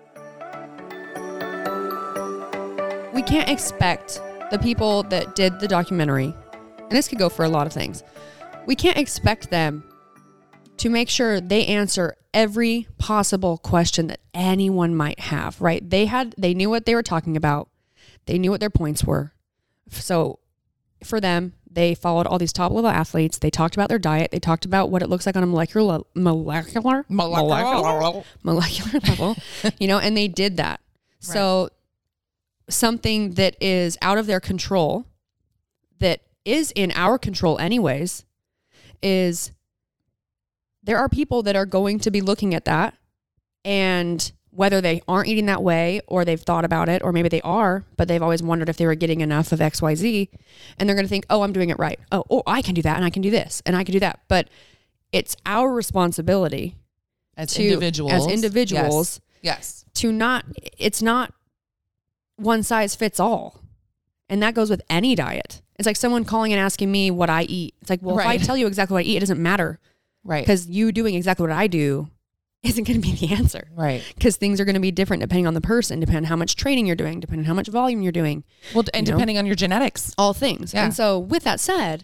We can't expect the people that did the documentary, and this could go for a lot of things, we can't expect them to make sure they answer every possible question that anyone might have, right? They had, they knew what they were talking about. They knew what their points were. So for them, they followed all these top level athletes. They talked about their diet. They talked about what it looks like on a molecular, molecular, molecular, molecular level, you know, and they did that. Right. So something that is out of their control, that is in our control anyways, is there are people that are going to be looking at that, and whether they aren't eating that way or they've thought about it, or maybe they are, but they've always wondered if they were getting enough of X Y Z, and they're going to think, oh, I'm doing it right. Oh, oh, I can do that, and I can do this, and I can do that. But it's our responsibility as to, individuals, as individuals, yes. yes, to not, it's not one size fits all. And that goes with any diet. It's like someone calling and asking me what I eat. It's like, well, right. if I tell you exactly what I eat, it doesn't matter. Right. Because you doing exactly what I do isn't going to be the answer. Right. Because things are going to be different depending on the person, depending on how much training you're doing, depending on how much volume you're doing. Well, and you depending know, on your genetics. all things. Yeah. And so with that said,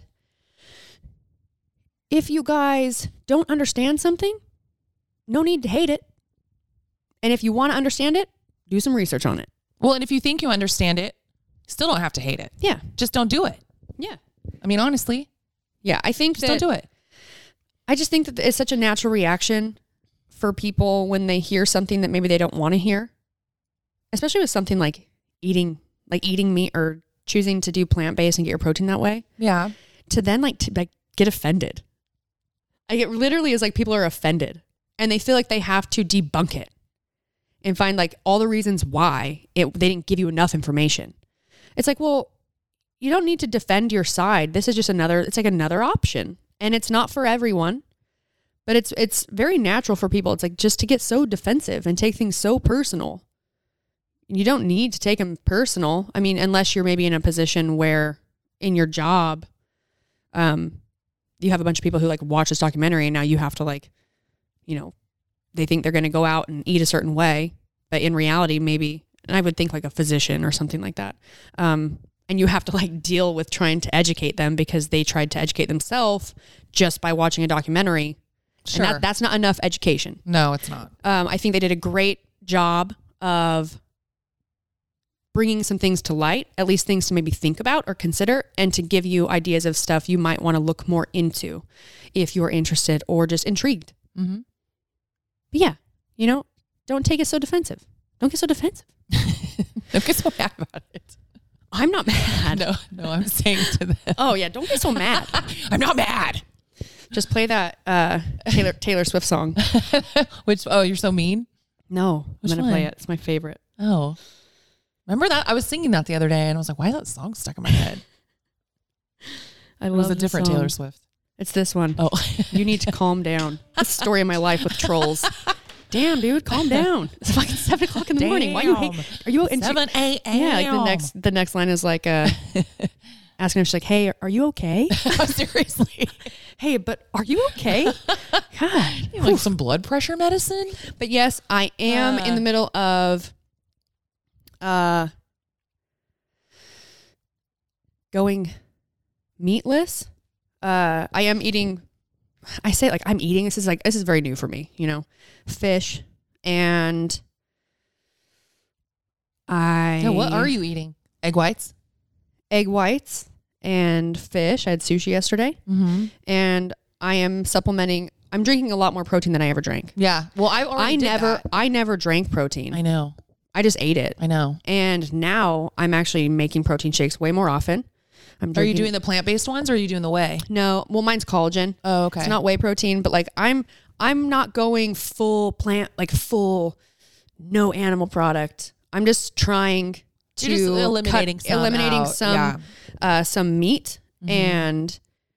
if you guys don't understand something, no need to hate it. And if you want to understand it, do some research on it. Well, and if you think you understand it, still don't have to hate it. Yeah. Just don't do it. Yeah. I mean, honestly. Yeah. I think just that, don't do it. I just think that it's such a natural reaction for people when they hear something that maybe they don't want to hear, especially with something like eating, like eating meat or choosing to do plant-based and get your protein that way. Yeah. To then like, to like get offended. I get literally is like people are offended and they feel like they have to debunk it and find like all the reasons why it, they didn't give you enough information. It's like, well, you don't need to defend your side. This is just another, it's like another option, and it's not for everyone, but it's, it's very natural for people. It's like just to get so defensive and take things so personal. You don't need to take them personal. I mean, unless you're maybe in a position where in your job, um, you have a bunch of people who like watch this documentary and now you have to like, you know, they think they're going to go out and eat a certain way, but in reality, maybe, and I would think like a physician or something like that. Um, and you have to like deal with trying to educate them because they tried to educate themselves just by watching a documentary. Sure. And that, that's not enough education. No, it's not. Um, I think they did a great job of bringing some things to light, at least things to maybe think about or consider, and to give you ideas of stuff you might want to look more into if you're interested or just intrigued. Mm-hmm. But yeah, you know, don't take it so defensive. Don't get so defensive. Don't get so mad about it. I'm not mad. No, no, I'm saying to them. Oh yeah, don't get so mad. I'm not mad. Just play that uh, Taylor Taylor Swift song. Which, oh, you're so mean? No, Which I'm going to play one? it. It's my favorite. Oh. Remember that? I was singing that the other day and I was like, why is that song stuck in my head? I It love was a the different song. Taylor Swift. It's this one. Oh. You need to calm down. This is the story of my life with trolls. Damn, dude, calm down. It's fucking seven o'clock in the morning. Why you hate? Are you into seven a.m. Yeah, like the next the next line is like uh asking her, she's like, hey, are you okay? Seriously. Hey, but are you okay? God. You like some blood pressure medicine? But yes, I am Uh. in the middle of uh going meatless. Uh I am eating I say like I'm eating. This is like this is very new for me, you know. Fish and I Yeah, what are you eating? Egg whites? egg whites and fish. I had sushi yesterday. Mm-hmm. And I am supplementing. I'm drinking a lot more protein than I ever drank. Yeah. Well, I already I did never that. I never drank protein. I know. I just ate it. I know. And now I'm actually making protein shakes way more often. I'm Are you drinking- doing the plant-based ones or are you doing the whey? No, well mine's collagen. Oh, okay. It's not whey protein, but like I'm I'm not going full plant like full no animal product. I'm just trying to You're just eliminating cut, some eliminating out. some Yeah. uh some meat Mhm. and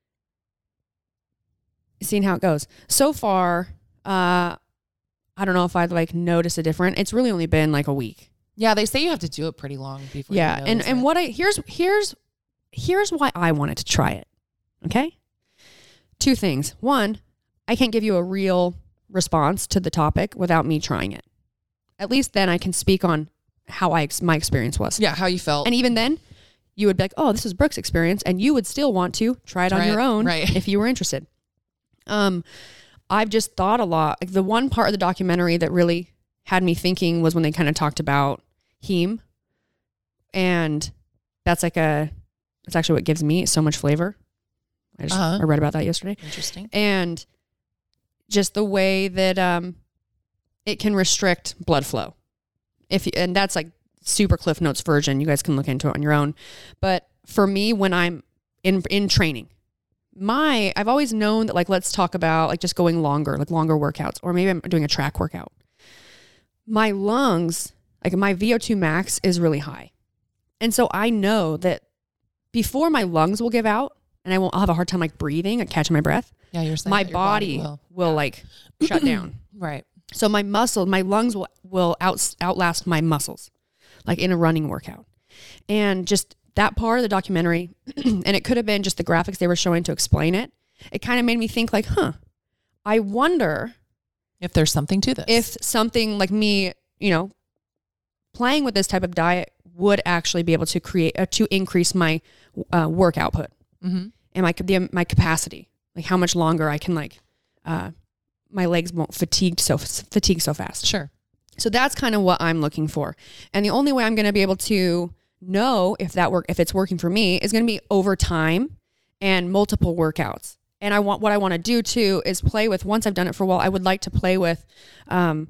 seeing how it goes. So far, uh I don't know if I'd like notice a difference. It's really only been like a week. Yeah, they say you have to do it pretty long before Yeah, you and notice and it. what I here's here's here's why I wanted to try it. Okay? Two things. One, I can't give you a real response to the topic without me trying it. At least then I can speak on how I ex- my experience was. Yeah, how you felt. And even then, you would be like, "Oh, this is Brooke's experience," and you would still want to try it Try on your it, own right. if you were interested. Um, I've just thought a lot. Like the one part of the documentary that really had me thinking was when they kind of talked about heme, and that's like a, it's actually what gives me so much flavor. I just Uh-huh. I read about that yesterday, Interesting. and just the way that um, it can restrict blood flow. If you, and that's like super Cliff Notes version. You guys can look into it on your own. But for me, when I'm in in training, my I've always known that like let's talk about like just going longer, like longer workouts, or maybe I'm doing a track workout. My lungs, like my V O two max is really high. And so I know that before my lungs will give out and I won't I'll have a hard time like breathing, like catching my breath, Yeah, you're saying my that your body, will. will like shut down. Right. So my muscle, my lungs will will out, outlast my muscles, like in a running workout. And just that part of the documentary, and it could have been just the graphics they were showing to explain it. It kind of made me think like, huh, I wonder If there's something to this. if something like me, you know, playing with this type of diet would actually be able to create, uh, to increase my uh, work output mm-hmm. and my, the, my capacity, like how much longer I can like, uh, my legs won't fatigue so fatigue so fast. Sure. So that's kind of what I'm looking for. And the only way I'm going to be able to know if that work, if it's working for me is going to be over time and multiple workouts. And I want, what I want to do too is play with, once I've done it for a while, I would like to play with, um,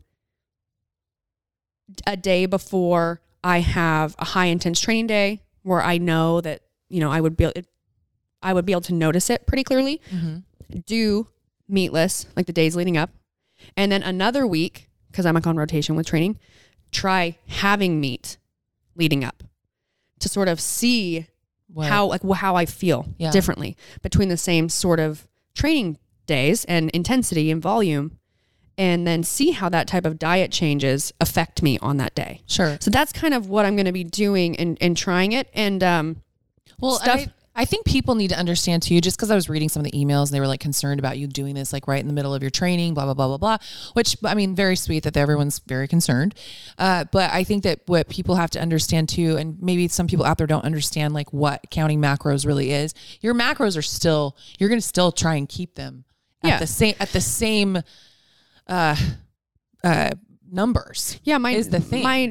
a day before I have a high intense training day where I know that, you know, I would be, I would be able to notice it pretty clearly. Mm-hmm. Do meatless, like the days leading up. And then another week, because I'm like on rotation with training, try having meat leading up to sort of see What? how like how I feel Yeah. differently between the same sort of training days and intensity and volume, and then see how that type of diet changes affect me on that day. Sure. So that's kind of what I'm going to be doing and, and trying it. And um, Well, stuff- I, I think people need to understand too, just because I was reading some of the emails and they were like concerned about you doing this like right in the middle of your training, blah, blah, blah, blah, blah, which I mean, very sweet that everyone's very concerned. Uh, but I think that what people have to understand too, and maybe some people out there don't understand like what counting macros really is. Your macros are still, you're going to still try and keep them at Yeah. the same, at the same, uh, uh, numbers. yeah, my is the thing. my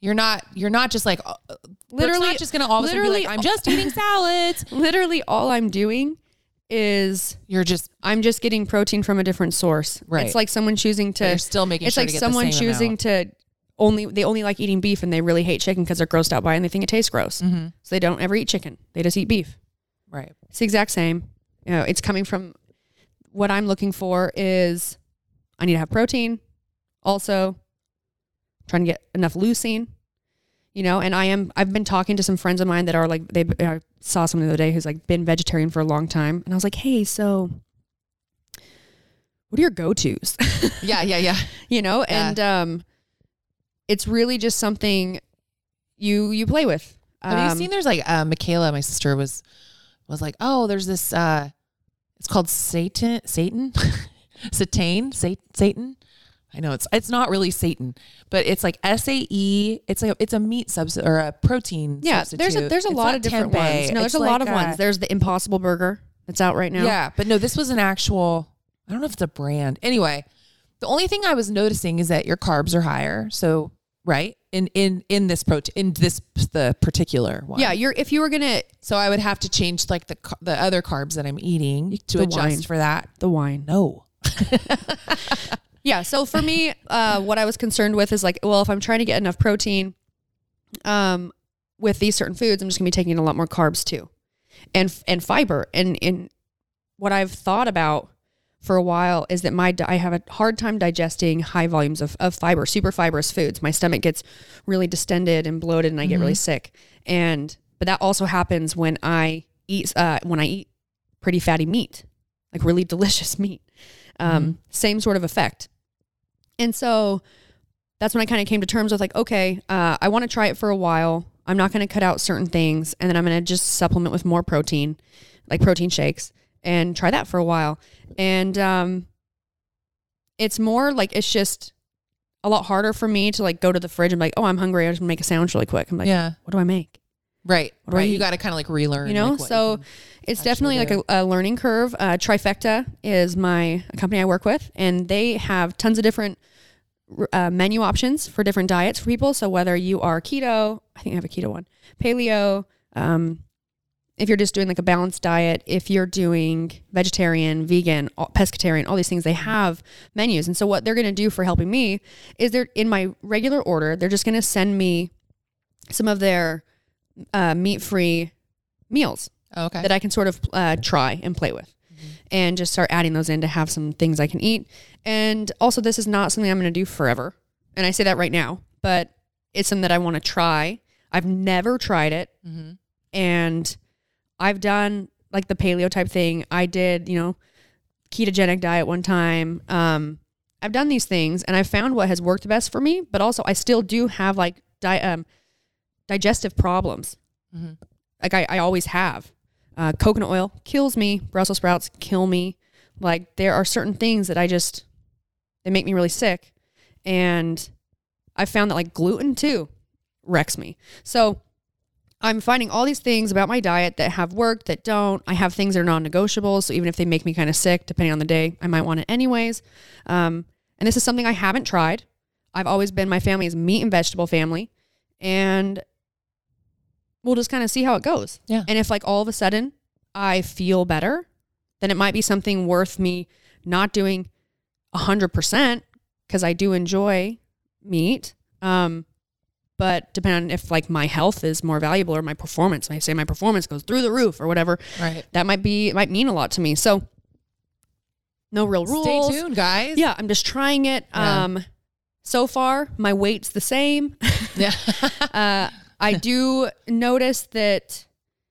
You're not, you're not just like, uh, Literally- not just going to all of a sudden be literally- like, I'm just eating salads. Literally all I'm doing is You're just, I'm just getting protein from a different source. Right. It's like someone choosing to, you're still making it's sure like to get someone the same choosing amount. to only, they only like eating beef and they really hate chicken because they're grossed out by it and they think it tastes gross. Mm-hmm. So they don't ever eat chicken. They just eat beef. Right. It's the exact same. You know, it's coming from what I'm looking for is I need to have protein. Also trying to get enough leucine, you know, and I am, I've been talking to some friends of mine that are like, they I saw someone the other day who's like been vegetarian for a long time. And I was like, hey, so what are your go-tos? Yeah. Yeah. Yeah. you know, Yeah. and um, it's really just something you, you play with. Have Um, you seen there's like, uh, Michaela, my sister was, was like, oh, there's this, uh, it's called Satan, Satan, Satane, Sat- Satan. I know it's, it's not really Satan, but it's like S A E. It's like, it's a meat substitute or a protein Yeah, substitute. there's a, there's a It's lot not of different tempeh. ones. No, there's It's a lot like, of uh, ones. There's the Impossible Burger that's out right now. Yeah, but no, this was an actual, I don't know if it's a brand. Anyway, the only thing I was noticing is that your carbs are higher. So, right? In in in this protein, in this the particular one. Yeah, you're if you were gonna So I would have to change like the ca- the other carbs that I'm eating to The adjust wine. for that. the wine. No. Yeah. So for me, uh, what I was concerned with is like, well, if I'm trying to get enough protein, um, with these certain foods, I'm just gonna be taking a lot more carbs too, and and fiber. And and what I've thought about for a while is that my di- I have a hard time digesting high volumes of, of fiber, super fibrous foods. My stomach gets really distended and bloated, and I get really sick. And but that also happens when I eat uh, when I eat pretty fatty meat, like really delicious meat. Um, Same sort of effect. And so that's when I kind of came to terms with like, okay, uh, I want to try it for a while. I'm not going to cut out certain things, and then I'm going to just supplement with more protein, like protein shakes, and try that for a while. And um, it's more like it's just a lot harder for me to like go to the fridge and be like, oh, I'm hungry. I just make a sandwich really quick. I'm like, Yeah. what do I make? Right. What do I Right. You eat? got to kind of like relearn. You know, like, what so you can it's actually definitely like do. a, a learning curve. Uh, Trifecta is my a company I work with, and they have tons of different uh, menu options for different diets for people. So whether you are keto, I think I have a keto one, paleo, um, if you're just doing like a balanced diet, if you're doing vegetarian, vegan, all- pescatarian, all these things, they have menus. And so what they're going to do for helping me is they're in my regular order, they're just going to send me some of their uh, meat-free meals Oh, okay. that I can sort of uh, try and play with, and just start adding those in to have some things I can eat. And also, this is not something I'm going to do forever. And I say that right now, but it's something that I want to try. I've never tried it. Mm-hmm. And I've done like the paleo type thing. I did, you know, ketogenic diet one time. Um, I've done these things and I found what has worked the best for me, but also I still do have like di- um, digestive problems. Mm-hmm. Like I, I always have. Uh, coconut oil kills me. Brussels sprouts kill me. Like there are certain things that I just, they make me really sick. And I found that like gluten too wrecks me. So I'm finding all these things about my diet that have worked, that don't. I have things that are non-negotiable. So even if they make me kind of sick, depending on the day, I might want it anyways. Um, and this is something I haven't tried. I've always been, my family is meat and vegetable family. And we'll just kind of see how it goes. Yeah. And if like all of a sudden I feel better, then it might be something worth me not doing a hundred percent because I do enjoy meat. Um, but depending on if like my health is more valuable or my performance, I say my performance goes through the roof or whatever, Right. that might be, it might mean a lot to me. So no real rules. Stay tuned, guys. Yeah. I'm just trying it. Yeah. Um, so far my weight's the same. Yeah. uh, I do notice that,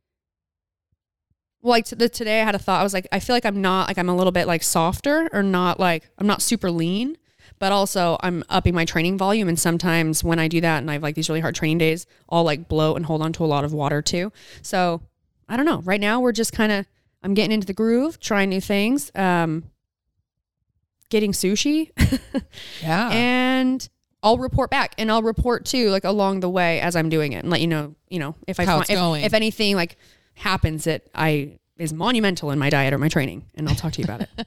well, like the, today I had a thought. I was like, I feel like I'm not, like I'm a little bit like softer or not like, I'm not super lean, but also I'm upping my training volume. And sometimes when I do that and I have like these really hard training days, I'll like bloat and hold on to a lot of water too. So I don't know. Right now we're just kind of, I'm getting into the groove, trying new things, um, getting sushi Yeah. and I'll report back, and I'll report too, like along the way as I'm doing it, and let you know, you know, if I How find, it's if, going. if anything like happens that I is monumental in my diet or my training, and I'll talk to you about it.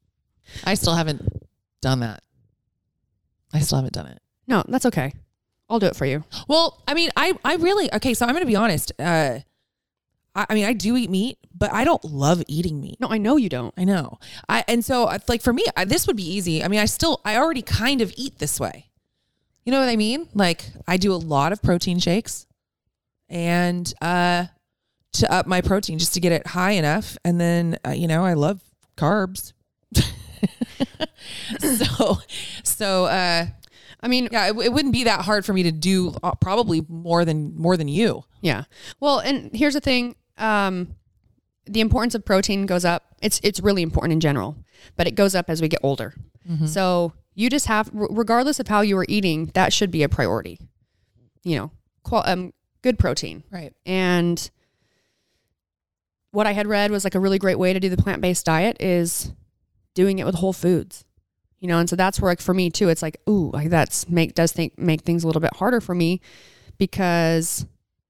I still haven't done that. I still haven't done it. No, that's okay. I'll do it for you. Well, I mean, I, I really, okay, so I'm going to be honest. Uh, I, I mean, I do eat meat, but I don't love eating meat. No, I know you don't. I know. I And so it's like for me, I, this would be easy. I mean, I still, I already kind of eat this way. You know what I mean? Like I do a lot of protein shakes and uh, to up my protein just to get it high enough. And then, uh, you know, I love carbs. so, so, uh, I mean, yeah, it, it wouldn't be that hard for me to do uh, probably more than, more than you. yeah. Well, and here's the thing. Um, the importance of protein goes up. It's, it's really important in general, but it goes up as we get older. Mm-hmm. So you just have, regardless of how you are eating, that should be a priority, you know, qual- um, good protein. Right. And what I had read was like a really great way to do the plant-based diet is doing it with whole foods, you know? And so that's where, like, for me too, it's like, ooh, like that's make, does think make things a little bit harder for me because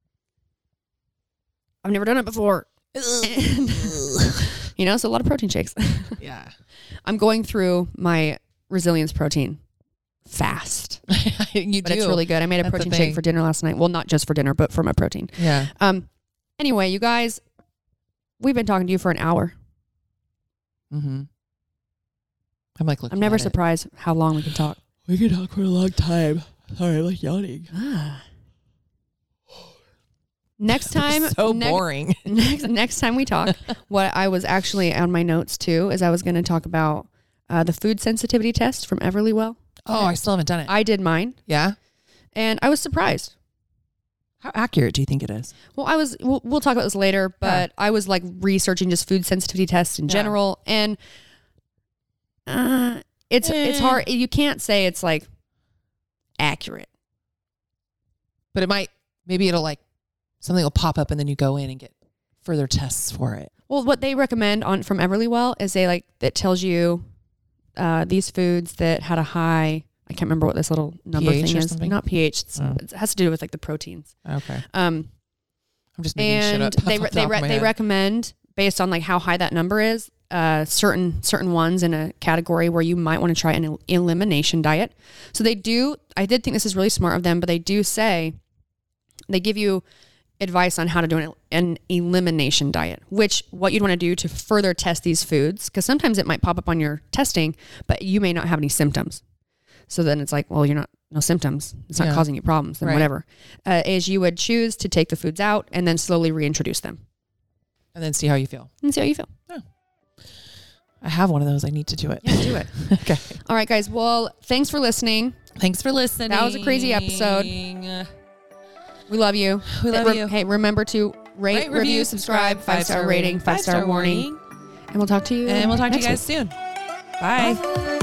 I've never done it before. And, you know, so a lot of protein shakes. Yeah. I'm going through my resilience protein fast. You But do. it's really good. I made a That's the protein thing. shake for dinner last night. Well, not just for dinner, but for my protein. Yeah. Um. Anyway, you guys, we've been talking to you for an hour. Mm-hmm. I'm like, looking I'm never at it. surprised how long we can talk. We could talk for a long time. Sorry, I'm like yawning. Next time, so ne- boring. next next time we talk, what I was actually on my notes too is I was going to talk about uh, the food sensitivity test from Everlywell. Oh, I still haven't done it. I did mine, Yeah. and I was surprised. How accurate do you think it is? Well, I was. We'll, we'll talk about this later, but I was like researching just food sensitivity tests in Yeah. general, and uh, it's it's Eh. hard. You can't say it's like accurate. But it might. Maybe it'll like something will pop up, and then you go in and get further tests for it. Well, what they recommend on from Everlywell is they like that tells you uh, these foods that had a high. I can't remember what this little number pH thing or is. something? Not pH. It's, Oh. It has to do with like the proteins. Okay. Um, I'm just making shit and up. they off re- the they top of re- my they head. recommend based on like how high that number is. Uh, certain certain ones in a category where you might want to try an el- elimination diet. So they do. I did think this is really smart of them, but they do say they give you advice on how to do an, an elimination diet, which what you'd want to do to further test these foods, because sometimes it might pop up on your testing, but you may not have any symptoms. So then it's like, well, you're not, no symptoms. It's not Yeah. causing you problems, then Right. whatever. Uh, is you would choose to take the foods out and then slowly reintroduce them And then see how you feel. and see how you feel. I have one of those. I need to do it. Yeah, do it. Okay. All right, guys. Well, thanks for listening. Thanks for listening. That was a crazy episode. We love you. We love Hey, you. Hey, remember to rate, Rate, review, subscribe, five-star rating, five-star warning. And we'll talk to you And we'll talk to you next guys week. soon. Bye. Bye.